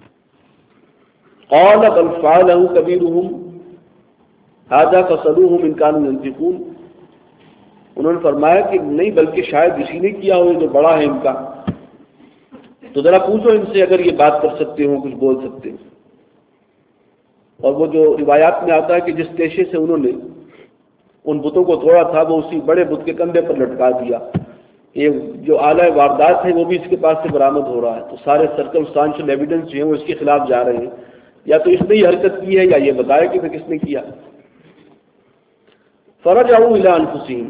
قال بل فعله كبيرهم هذا فاسألوهم إن كانوا ينطقون، انہوں نے فرمایا کہ نہیں، بلکہ شاید اسی نے کیا ہو جو بڑا ہے ان کا، تو ذرا پوچھو ان سے اگر یہ بات کر سکتے ہو، کچھ بول سکتے ہو۔ اور وہ جو روایات میں آتا ہے کہ جس پیشے سے انہوں نے ان بتوں کو توڑا تھا، وہ اسی بڑے بت کے کندھے پر لٹکا دیا، یہ جو آلہ واردات ہے وہ بھی اس کے پاس سے برآمد ہو رہا ہے، تو سارے سرکمسٹانشل ایویڈنس جو ہیں وہ اس کے خلاف جا رہے ہیں، یا تو اس نے یہ حرکت کی ہے یا یہ بتایا کہ کس نے کیا۔ فرجعوا الی انفسہم،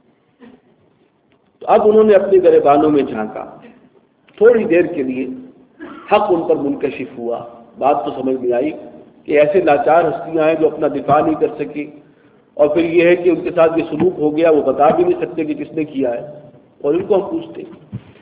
تو اب انہوں نے اپنے گریبانوں میں جھانکا، تھوڑی دیر کے لیے حق ان پر منکشف ہوا، بات تو سمجھ میں آئی کہ ایسے لاچار ہستیاں ہیں جو اپنا دفاع نہیں کر سکے، اور پھر یہ ہے کہ ان کے ساتھ یہ سلوک ہو گیا، وہ بتا بھی نہیں سکتے کہ کس نے کیا ہے، اور ان کو ہم پوچھتے ہیں۔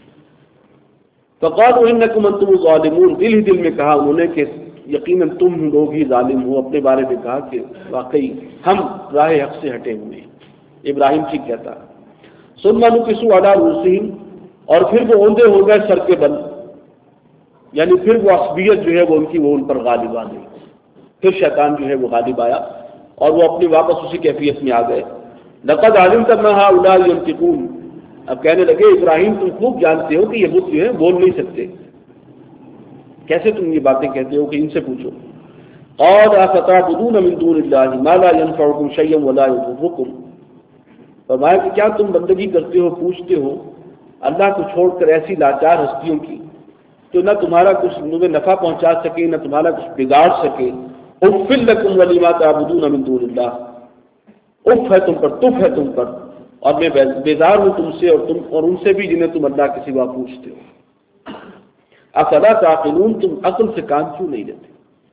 فقالوا انکم انتم الظالمون، دل ہی دل میں کہا انہوں نے کہ یقیناً تم لوگ ہی ظالم ہو، اپنے بارے میں کہا کہ واقعی ہم راہ حق سے ہٹے ہوئے ہیں۔ ابراہیم ٹھیک کہتا ہے۔ ثم نكسوا على رؤوسهم، اور پھر وہ اوندے ہو گئے سر کے بل، یعنی پھر وہ عصبیت جو ہے وہ ان کی وہ ان پر غالب آ گئی، پھر شیطان جو ہے وہ غالب آیا اور وہ اپنی واپس اسی کیفیت میں آ گئے۔ لقد علمت ما هؤلاء ينطقون، اب کہنے لگے ابراہیم تم خوب جانتے ہو کہ یہ بت جو ہے بول نہیں سکتے، کیسے تم یہ باتیں کہتے ہو کہ ان سے پوچھو۔ قال افتعبدون من دون الله ما لا ينفعكم شيئا ولا يضركم، فرمایا کہ کیا تم بندگی کرتے ہو، پوچھتے ہو اللہ کو چھوڑ کر ایسی لاچار ہستیوں کی تو نہ تمہارا کچھ نفع پہنچا سکے نہ تمہارا کچھ بگاڑ سکے۔ اف لکم ولما تعبدون من دون اللہ، اف ہے تم پر، تف ہے تم پر، اور میں بیزار ہوں تم سے اور ان سے بھی جنہیں تم اللہ کے سوا پوچھتے ہو۔ افلا تعقلون، تم عقل سے کام کیوں نہیں لیتے؟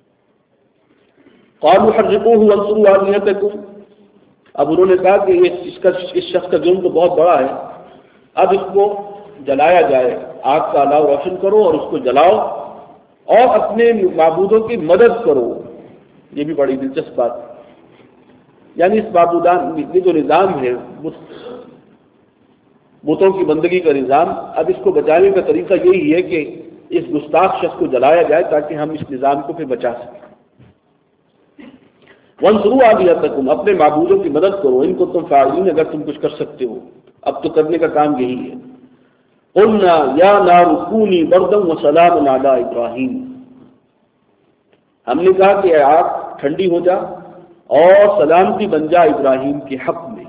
قالوا حرقوه وانصروا آلهتكم، اب انہوں نے کہا کہ اس شخص کا جرم تو بہت بڑا ہے، اب اس کو جلایا جائے، آگ کا الاؤ روشن کرو اور اس کو جلاؤ اور اپنے معبودوں کی مدد کرو۔ یہ بھی بڑی دلچسپ بات، یعنی اس معبودان یہ جو نظام ہے بتوں کی بندگی کا نظام، اب اس کو بچانے کا طریقہ یہی ہے کہ اس گستاخ شخص کو جلایا جائے تاکہ ہم اس نظام کو پھر بچا سکیں۔ وانصروا آلهتكم، اپنے معبودوں کی مدد کرو، ان کو تم فاعلین، اگر تم کچھ کر سکتے ہو، اب تو کرنے کا کام یہی ہے۔ قلنا یا نار کونی بردا وسلاما علی ابراہیم، ہم نے کہا کہ اے آگ ٹھنڈی ہو جا اور سلامتی بن جا ابراہیم کے حق میں۔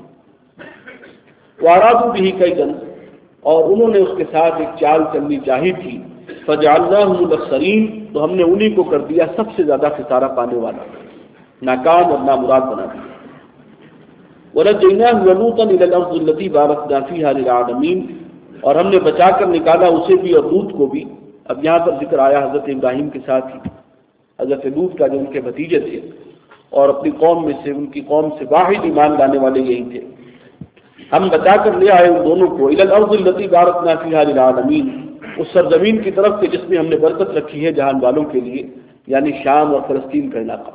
وارادوا به کیدا، اور انہوں نے اس کے ساتھ ایک چال چلنی چاہی تھی، فجعلناهم الاخسرین، تو ہم نے انہی کو کر دیا سب سے زیادہ خسارہ پانے والا، ناکام اور نامراد بنا دیا۔ وَنَجَّيْنَاهُ وَلُوطًا إِلَى الْأَرْضِ الَّتِي بَارَكْنَا فِيهَا لِلْعَالَمِينَ، اور ہم نے بچا کر نکالا اسے بھی اور لوط کو بھی۔ اب یہاں پر ذکر آیا حضرت ابراہیم کے ساتھ ہی حضرت لوط کا، جو ان کے بھتیجے تھے اور اپنی قوم میں سے، ان کی قوم سے واحد ایمان لانے والے یہی تھے۔ ہم بچا کر لے آئے ان دونوں کو إِلَى الْأَرْضِ الَّتِي بَارَكْنَا فِيهَا لِلْعَالَمِينَ، اس سرزمین کی طرف کہ جس میں ہم نے برکت رکھی ہے جہان والوں کے لیے، یعنی شام اور فلسطین کا علاقہ۔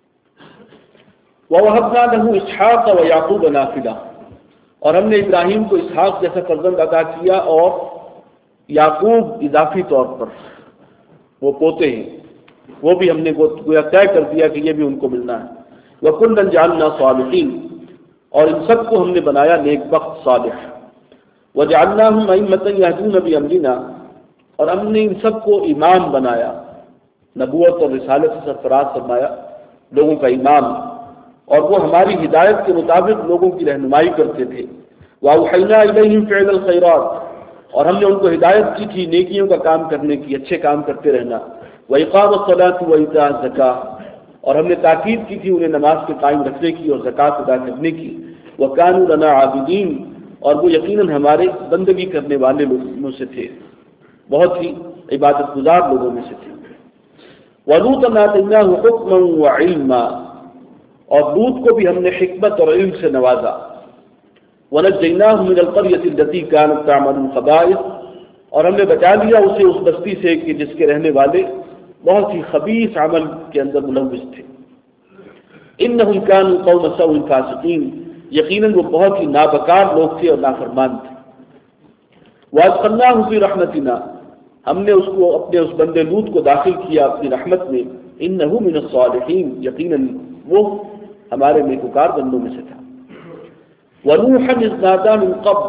وَوَهَبْنَا لَهُ إِسْحَاقَ وَيَعْقُوبَ نَافِلَةً، اور ہم نے ابراہیم کو اسحاق جیسا فرزند عطا کیا اور یعقوب اضافی طور پر، وہ پوتے ہیں، وہ بھی ہم نے گویا طے کر دیا کہ یہ بھی ان کو ملنا ہے۔ وَكُلًّا جَعَلْنَا صَالِحِينَ، اور ان سب کو ہم نے بنایا نیک بخت صالح۔ وَجَعَلْنَاهُمْ أَئِمَّةً يَهْدُونَ بِأَمْرِنَا، اور ہم نے ان سب کو امام بنایا، نبوت اور رسالت سے سرفراز فرمایا، لوگوں کا امام، اور وہ ہماری ہدایت کے مطابق لوگوں کی رہنمائی کرتے تھے۔ وَأَوْحَيْنَا إِلَيْهِمْ فِعْلَ الْخَيْرَاتِ، اور ہم نے ان کو ہدایت کی تھی نیکیوں کا کام کرنے کی، اچھے کام کرتے رہنا۔ وَإِقَامَ الصَّلَاةِ وَإِيتَاءَ الزَّكَاةِ، اور ہم نے تاکید کی تھی انہیں نماز کے قائم رکھنے کی اور زکوٰۃ ادا کرنے کی۔ وَكَانُوا لَنَا عَابِدِينَ، اور وہ یقیناً ہمارے بندگی کرنے والے لوگوں سے تھے، بہت ہی عبادت گزار لوگوں میں سے تھے۔ وَلُوطًا آتَيْنَاهُ حُكْمًا وَعِلْمًا، اور لوط کو بھی ہم نے حکمت اور علم سے نوازا۔ وَنَجَّيْنَاهُ مِنَ الْقَرْيَةِ الَّتِي كَانَتْ تَعْمَلُ الْخَبَائِثَ، اور ہم نے بچا لیا اسے اس بستی سے کہ جس کے رہنے والے بہت ہی خبیث عمل کے اندر ملوث تھے۔ إِنَّهُمْ كَانُوا قَوْمَ سَوْءٍ فَاسِقِينَ، یقیناً وہ بہت ہی نابکار لوگ تھے اور نافرمان تھے۔ وَأَدْخَلْنَاهُ فِي رَحْمَتِنَا، ہم نے اس کو اپنے اس بندے لوط کو داخل کیا اپنی رحمت میں۔ إِنَّهُ مِنَ الصَّالِحِينَ، یقیناً وہ ہمارے نیکوکار بندوں میں سے تھا۔ وَنُوحًا إِذْ نَادَىٰ مِن قَبْلُ،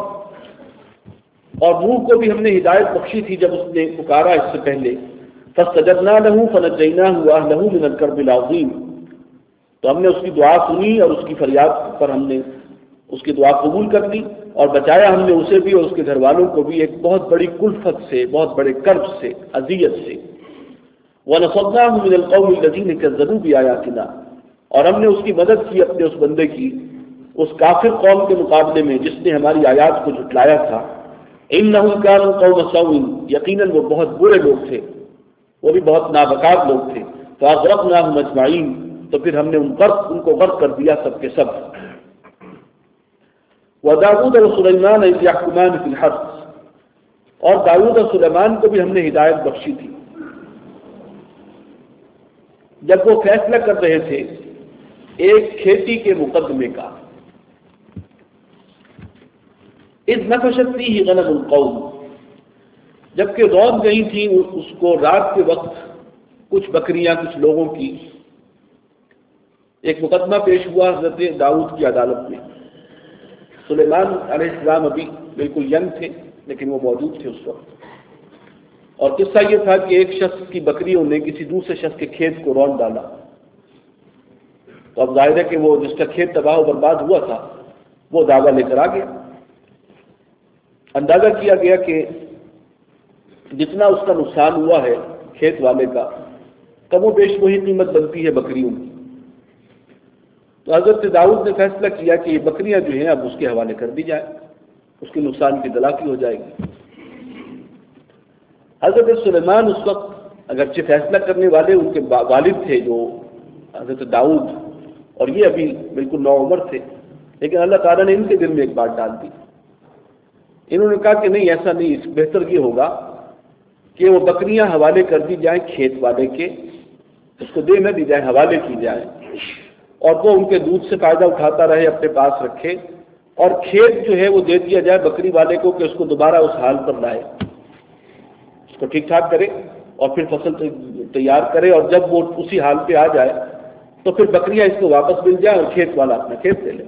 اور نوح کو بھی ہم نے ہدایت بخشی تھی جب اس نے پکارا اس سے پہلے۔ فَاسْتَجَبْنَا لَهُ فَنَجَّيْنَاهُ وَأَهْلَهُ مِنَ الْكَرْبِ الْعَظِيمِ، تو ہم نے اس کی دعا سنی اور اس کی فریاد پر ہم نے اس کی دعا قبول کر لی اور بچایا ہم نے اسے بھی اور اس کے گھر والوں کو بھی ایک بہت بڑی کلفت سے، بہت بڑے کرب سے، اذیت سے۔ وَنَصَرْنَاهُ مِنَ الْقَوْمِ الَّذِينَ كَذَّبُوا بِآيَاتِنَا، اور ہم نے اس کی مدد کی اپنے اس بندے کی اس کافر قوم کے مقابلے میں جس نے ہماری آیات کو جھٹلایا تھا۔ إِنَّهُمْ كَانُوا قَوْمَ سَوْءٍ، یقیناً وہ بہت برے لوگ تھے، وہ بھی بہت نابکار لوگ تھے۔ فَأَغْرَقْنَاهُمْ أَجْمَعِينَ، تو پھر ہم نے ان کو غرق کر دیا سب کے سب۔ وَدَاوُودَ وَسُلَيْمَانَ إِذْ يَحْكُمَانِ فِي الْحَرْثِ، اور داؤد اور سلیمان کو بھی ہم نے ہدایت بخشی تھی جب وہ فیصلہ کر رہے تھے ایک کھیتی کے مقدمے کا۔ اذ نفشت فیہ غنم القوم، جبکہ روت گئی تھیں اس کو رات کے وقت کچھ بکریاں کچھ لوگوں کی۔ ایک مقدمہ پیش ہوا حضرت داؤد کی عدالت میں۔ سلیمان علیہ السلام ابھی بالکل ینگ تھے لیکن وہ موجود تھے اس وقت، اور قصہ یہ تھا کہ ایک شخص کی بکریوں نے کسی دوسرے شخص کے کھیت کو رون ڈالا، تو اب ظاہر ہے کہ وہ جس کا کھیت تباہ و برباد ہوا تھا وہ دعویٰ لے کر آ گیا۔ اندازہ کیا گیا کہ جتنا اس کا نقصان ہوا ہے کھیت والے کا، کم و بیش وہی قیمت بنتی ہے بکریوں کی۔ تو حضرت داؤد نے فیصلہ کیا کہ یہ بکریاں جو ہیں اب اس کے حوالے کر دی جائیں، اس کے نقصان کی تلافی ہو جائے گی۔ حضرت سلیمان اس وقت اگرچہ فیصلہ کرنے والے ان کے والد تھے جو حضرت داؤد، اور یہ ابھی بالکل نو عمر تھے، لیکن اللہ تعالیٰ نے ان کے دل میں ایک بات ڈال دی۔ انہوں نے کہا کہ نہیں، ایسا نہیں، بہتر یہ ہوگا کہ وہ بکریاں حوالے کر دی جائیں کھیت والے کے، اس کو دے نہ دی جائیں، حوالے کی جائیں، اور وہ ان کے دودھ سے فائدہ اٹھاتا رہے، اپنے پاس رکھے، اور کھیت جو ہے وہ دے دیا جائے بکری والے کو کہ اس کو دوبارہ اس حال پر لائے، اس کو ٹھیک ٹھاک کرے اور پھر فصل تیار کرے، اور جب وہ اسی حال پہ آ جائے تو پھر بکریاں اس کو واپس مل جائیں اور کھیت والا اپنا کھیت لے لے۔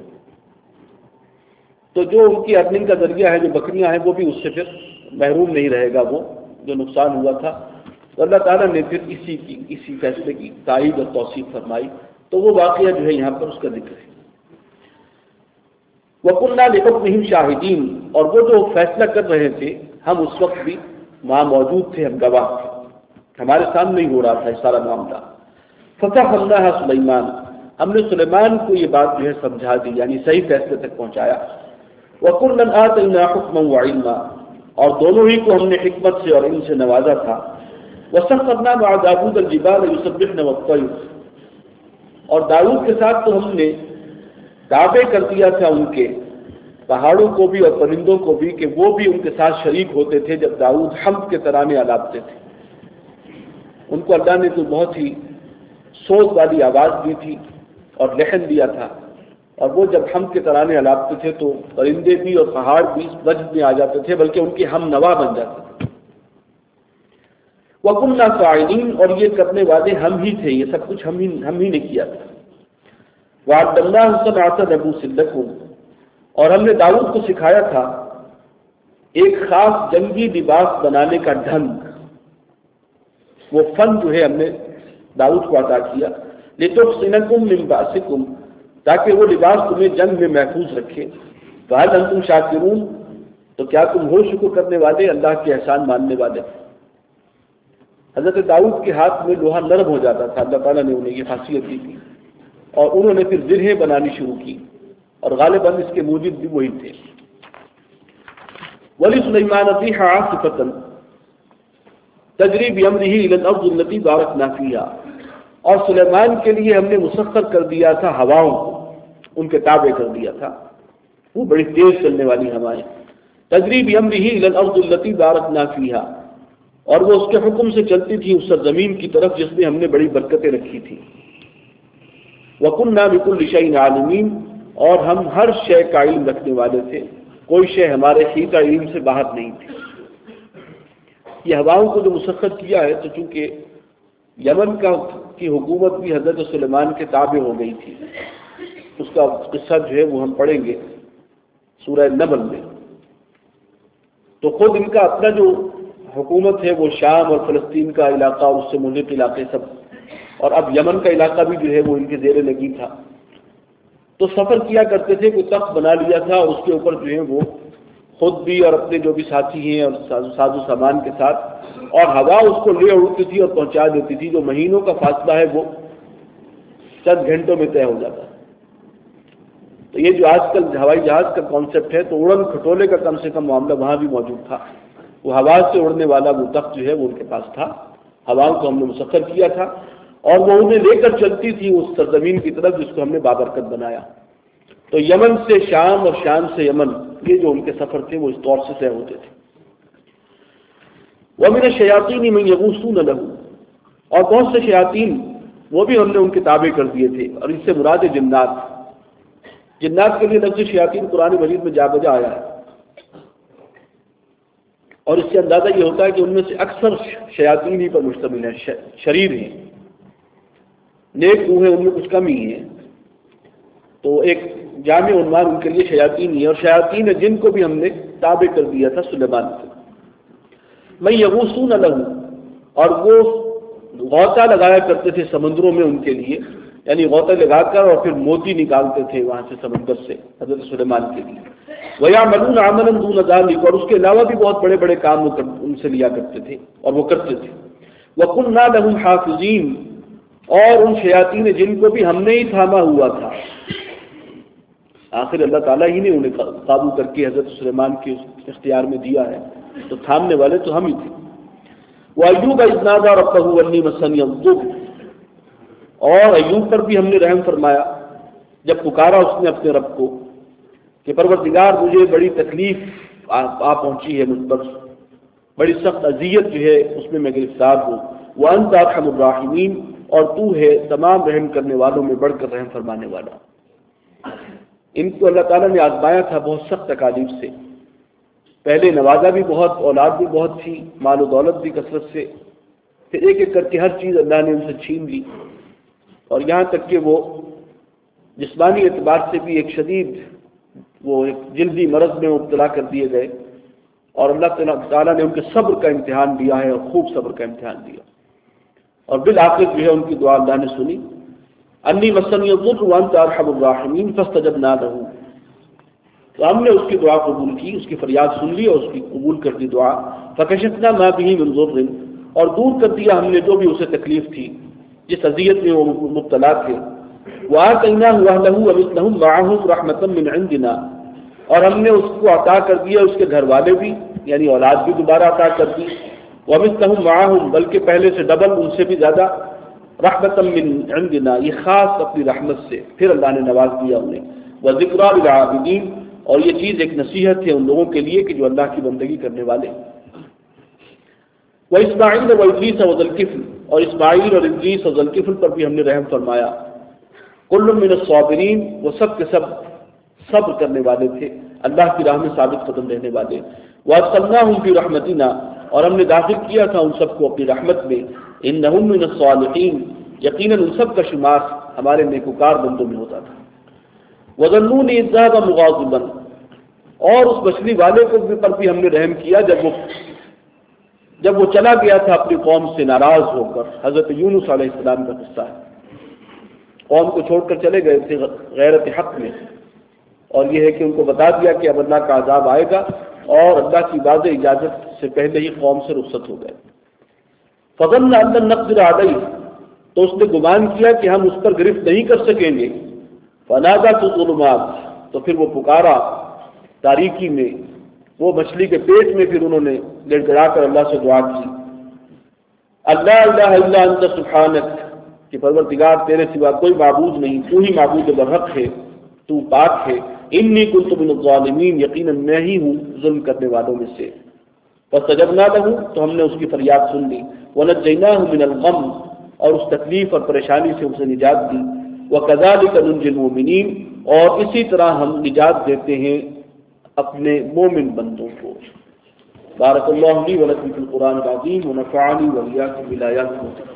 تو جو ان کی ارننگ کا ذریعہ ہے جو بکریاں ہیں وہ بھی اس سے پھر محروم نہیں رہے گا وہ جو نقصان ہوا تھا۔ تو اللہ تعالیٰ نے پھر اسی فیصلے کی تائید اور توثیق فرمائی۔ تو وہ واقعہ جو ہے یہاں پر اس کا ذکر ہے۔ وَقُلْنَا لِحُكْمِهِمْ شَاهِدِينَ، اور وہ جو فیصلہ کر رہے تھے ہم اس وقت بھی وہاں موجود تھے، ہم گواہ تھے، ہمارے سامنے ہی ہو رہا تھا یہ سارا معاملہ۔ فَفَهَّمْنَاهَا سُلَيْمَانَ، ہم نے سلیمان کو یہ بات جو ہے سمجھا دی، یعنی صحیح فیصلے تک پہنچایا۔ وَكُلًّا آتَيْنَا حُكْمًا وَعِلْمًا، اور دونوں ہی کو ہم نے حکمت سے اور علم سے نوازا تھا۔ وَسَخَّرْنَا مَعَ دَاوُودَ الْجِبَالَ يُسَبِّحْنَ وَالطَّيْرَ، اور داؤد کے ساتھ تو ہم نے تابع کر دیا تھا ان کے پہاڑوں کو بھی اور پرندوں کو بھی کہ وہ بھی ان کے ساتھ شریک ہوتے تھے جب داؤد حمد کے ترانے الاپتے تھے۔ ان کو اللہ نے تو بہت ہی سوز والی آواز دی تھی اور لحن دیا تھا، اور وہ جب حمد کے ترانے الاپتے تھے تو پرندے بھی اور پہاڑ بھی وجد میں آ جاتے تھے، بلکہ ان کے ہم نوا بن جاتے تھے۔ وَكُنَّا فَاعِلِينَ، اور یہ کرنے والے ہم ہی تھے، یہ سب کچھ ہم ہی نے کیا تھا۔ وَعَلَّمْنَاهُ صَنْعَةَ لَبُوسٍ لَكُمْ، اور ہم نے داؤد کو سکھایا تھا ایک خاص جنگی لباس بنانے کا ڈھنگ، وہ فن جو ہے ہم نے داؤد کو عطا کیا۔ لِتُحْصِنَكُم مِّن بَأْسِكُمْ، تاکہ وہ لباس تمہیں جنگ میں محفوظ رکھے۔ فَهَلْ أَنتُمْ شَاكِرُونَ، تو کیا تم ہو شکر کرنے والے، اللہ کے احسان ماننے والے؟ حضرت داؤد کے ہاتھ میں لوہا نرم ہو جاتا تھا، اللہ تعالیٰ نے انہیں یہ خاصیت دی تھی، اور انہوں نے پھر زرہیں بنانی شروع کی، اور غالباً اس کے موجد بھی وہی تھے۔ وَلِسُلَيْمَانَ الرِّيحَ عَاصِفَةً تَجْرِي بِأَمْرِهِ إِلَى الْأَرْضِ الَّتِي بَارَكْنَا فِيهَا، اور سلیمان کے لیے ہم نے مسخر کر دیا تھا ہواؤں کو، ان کے تابع کر دیا تھا، وہ بڑی تیز چلنے والی ہوائیں۔ تجری بِأَمْرِهِ إِلَى الْأَرْضِ الَّتِي بَارَكْنَا فِيهَا، اور وہ اس کے حکم سے چلتی تھی اس سرزمین کی طرف جس میں ہم نے بڑی برکتیں رکھی تھی۔ وَكُنَّا بِكُلِّ شَيْءٍ عَالِمِينَ، اور ہم ہر شے کا علم رکھنے والے تھے، کوئی شے ہمارے حیطہ علم سے باہر نہیں تھی۔ یہ ہواؤں کو جو مسخر کیا ہے تو چونکہ یمن کی حکومت بھی حضرت سلیمان کے تابع ہو گئی تھی، اس کا قصہ جو ہے وہ ہم پڑھیں گے سورہ نمل میں۔ تو خود ان کا اپنا جو حکومت ہے وہ شام اور فلسطین کا علاقہ اور اس سے منحق علاقے سب، اور اب یمن کا علاقہ بھی جو ہے وہ ان کے زیر لگی تھا۔ تو سفر کیا کرتے تھے، کوئی تخت بنا لیا تھا اور اس کے اوپر جو ہے وہ خود بھی اور اپنے جو بھی ساتھی ہیں اور ساز و سامان کے ساتھ، اور ہوا اس کو لے اڑتی تھی اور پہنچا دیتی تھی، جو مہینوں کا فاصلہ ہے وہ چند گھنٹوں میں طے ہو جاتا ہے۔ تو یہ جو آج کل ہوائی جہاز کا کانسیپٹ ہے، تو اڑن کھٹولے کا کم سے کم معاملہ وہاں بھی موجود تھا۔ وہ ہوا سے اڑنے والا وہ تخت جو ہے وہ ان کے پاس تھا، ہواؤں کو ہم نے مسخر کیا تھا اور وہ انہیں لے کر چلتی تھی اس سرزمین کی طرف جس کو ہم نے بابرکت بنایا۔ تو یمن سے شام اور شام سے یمن، یہ جو ان کے سفر تھے وہ اس طور سے طے ہوتے تھے۔ وَمِنَ الشَّيَاطِينِ مَن يَغُوصُونَ لَهُ، اور بہت سے شیاطین وہ بھی ہم نے ان کے تابع کر دیے تھے، اور اس سے مراد جنات۔ جنات کے لیے لفظ شیاطین قرآن مجید میں جا بجا آیا ہے، اور اس سے اندازہ یہ ہوتا ہے کہ ان میں سے اکثر شیاطین ہی پر مشتمل ہیں، شریر ہیں، نیک روح ہیں ان میں کچھ کم ہی ہیں۔ تو ایک جامع عنوان ان کے لیے شیاطین ہی ہے، اور شیاطین جن کو بھی ہم نے تابع کر دیا تھا سلیمان کو۔ میں یغوصون لہ، اور وہ غوطہ لگایا کرتے تھے سمندروں میں ان کے لیے، یعنی غوطہ لگا کر اور پھر موتی نکالتے تھے وہاں سے سمندر سے حضرت سلیمان کے لیے۔ وَيَعْمَلُونَ عَمَلًا دُونَ ذَلِكَ، اور اس کے علاوہ بھی بہت بڑے بڑے کام وہ ان سے لیا کرتے تھے اور وہ کرتے تھے۔ وَكُنَّا لَهُمْ حَافِظِينَ، اور ان شیاطین جن کو بھی ہم نے ہی تھاما ہوا تھا۔ آخر اللہ تعالیٰ ہی نے انہیں قابو کر کے حضرت سلیمان کے اختیار میں دیا ہے، تو تھامنے والے تو ہم ہی تھے۔ وَأَيُّوبَ إِذْ نَادَىٰ رَبَّهُ أَنِّي مَسَّنِيَ الضُّرُّ، اور ایوب پر بھی ہم نے رحم فرمایا جب پکارا اس نے اپنے رب کو کہ پروردگار مجھے بڑی تکلیف آ پہنچی ہے، مجھ پر بڑی سخت اذیت جو ہے اس میں گرفتار ہوں۔ وَأَنْتَ أَرْحَمُ الرَّاحِمِينَ، اور تو ہے تمام رحم کرنے والوں میں بڑھ کر رحم فرمانے والا۔ ان کو اللہ تعالیٰ نے آزمایا تھا بہت سخت تکالیف سے، پہلے نوازا بھی بہت، اولاد بھی بہت تھی، مال و دولت بھی کثرت سے، پھر ایک ایک کر کے ہر چیز اللہ نے ان سے چھین لی، اور یہاں تک کہ وہ جسمانی اعتبار سے بھی ایک شدید وہ ایک جلدی مرض میں مبتلا کر دیے گئے، اور اللہ تعالیٰ نے ان کے صبر کا امتحان دیا ہے، اور خوب صبر کا امتحان دیا، اور بالآخر جو ہے ان کی دعا اللہ نے سنی۔ انی مسنی الضر وانت ارحم الراحمین فاستجبنا له، تو ہم نے اس کی دعا قبول کی، اس کی فریاد سن لی اور اس کی قبول کر دی دعا۔ فکشفنا ما به من ضر، اور دور کر دیا ہم نے جو بھی اسے تکلیف تھی، جس اذیت میں وہ مبتلا تھے۔ وآتیناہ اہلہ ومثلہم معہم رحمۃ من عندنا، اور ہم نے اس کو عطا کر دیا اس کے گھر والے بھی، یعنی اولاد بھی دوبارہ عطا کر دی۔ ومثلہم معہم، بلکہ پہلے سے ڈبل، ان سے بھی زیادہ، رحمۃ من عندنا، یہ خاص اپنی رحمت سے پھر اللہ نے نواز دیا انہیں۔ وذکریٰ للعابدین، اور یہ چیز ایک نصیحت ہے ان لوگوں کے لیے کہ جو اللہ کی بندگی کرنے والے۔ واسماعیل وادریس وذوالکفل، اور اسماعیل اور ادریس اور ذوالکفل پر بھی ہم نے رحم فرمایا۔ کل من الصابرین، وہ سب کے سب صبر کرنے والے تھے، اللہ کی راہ میں ثابت قدم رہنے والے۔ وادخلناہم فی رحمتنا، اور ہم نے داخل کیا تھا ان سب کو اپنی رحمت میں۔ انہم من الصالحین، یقیناً ان سب کا شمار ہمارے نیکوکار بندوں میں ہوتا تھا۔ وظنون اذ ذهب مغاضبا، اور اس مچھلی والے کو پر بھی ہم نے رحم کیا جب وہ چلا گیا تھا اپنی قوم سے ناراض ہو کر۔ حضرت یونس علیہ السلام کا قصہ ہے، قوم کو چھوڑ کر چلے گئے تھے غیرت حق میں، اور یہ ہے کہ ان کو بتا دیا کہ اب اللہ کا عذاب آئے گا، اور اللہ کی واضح اجازت سے پہلے ہی قوم سے رخصت ہو گئے۔ فظن ان لن نقدر علیہ، تو اس نے گمان کیا کہ ہم اس پر گرفت نہیں کر سکیں گے۔ فنادى في الظلمات، تو پھر وہ پکارا تاریکی میں، وہ مچھلی کے پیٹ میں، پھر انہوں نے گڑ گڑا کر اللہ سے دعا کی، اللہ الہ الا انت سبحانک، کہ پروردگار تیرے سوا کوئی معبود نہیں، تو ہی معبود برحق ہے، تو پاک ہے۔ انی کنت من الظالمین، یقیناً میں ہی ہوں ظلم کرنے والوں میں سے۔ فاستجبنا له، تو ہم نے اس کی فریاد سن لی۔ ونجیناہ من الغم، اور اس تکلیف اور پریشانی سے اسے نجات دی۔ وَكَذَلِكَ نُنْجِي الْمُؤْمِنِينَ، اور اسی طرح ہم نجات دیتے ہیں اپنے مومن بندوں کو۔ بارک اللہ لی و لکم فی القرآن العظیم ونفعنی وإیاکم بالآیات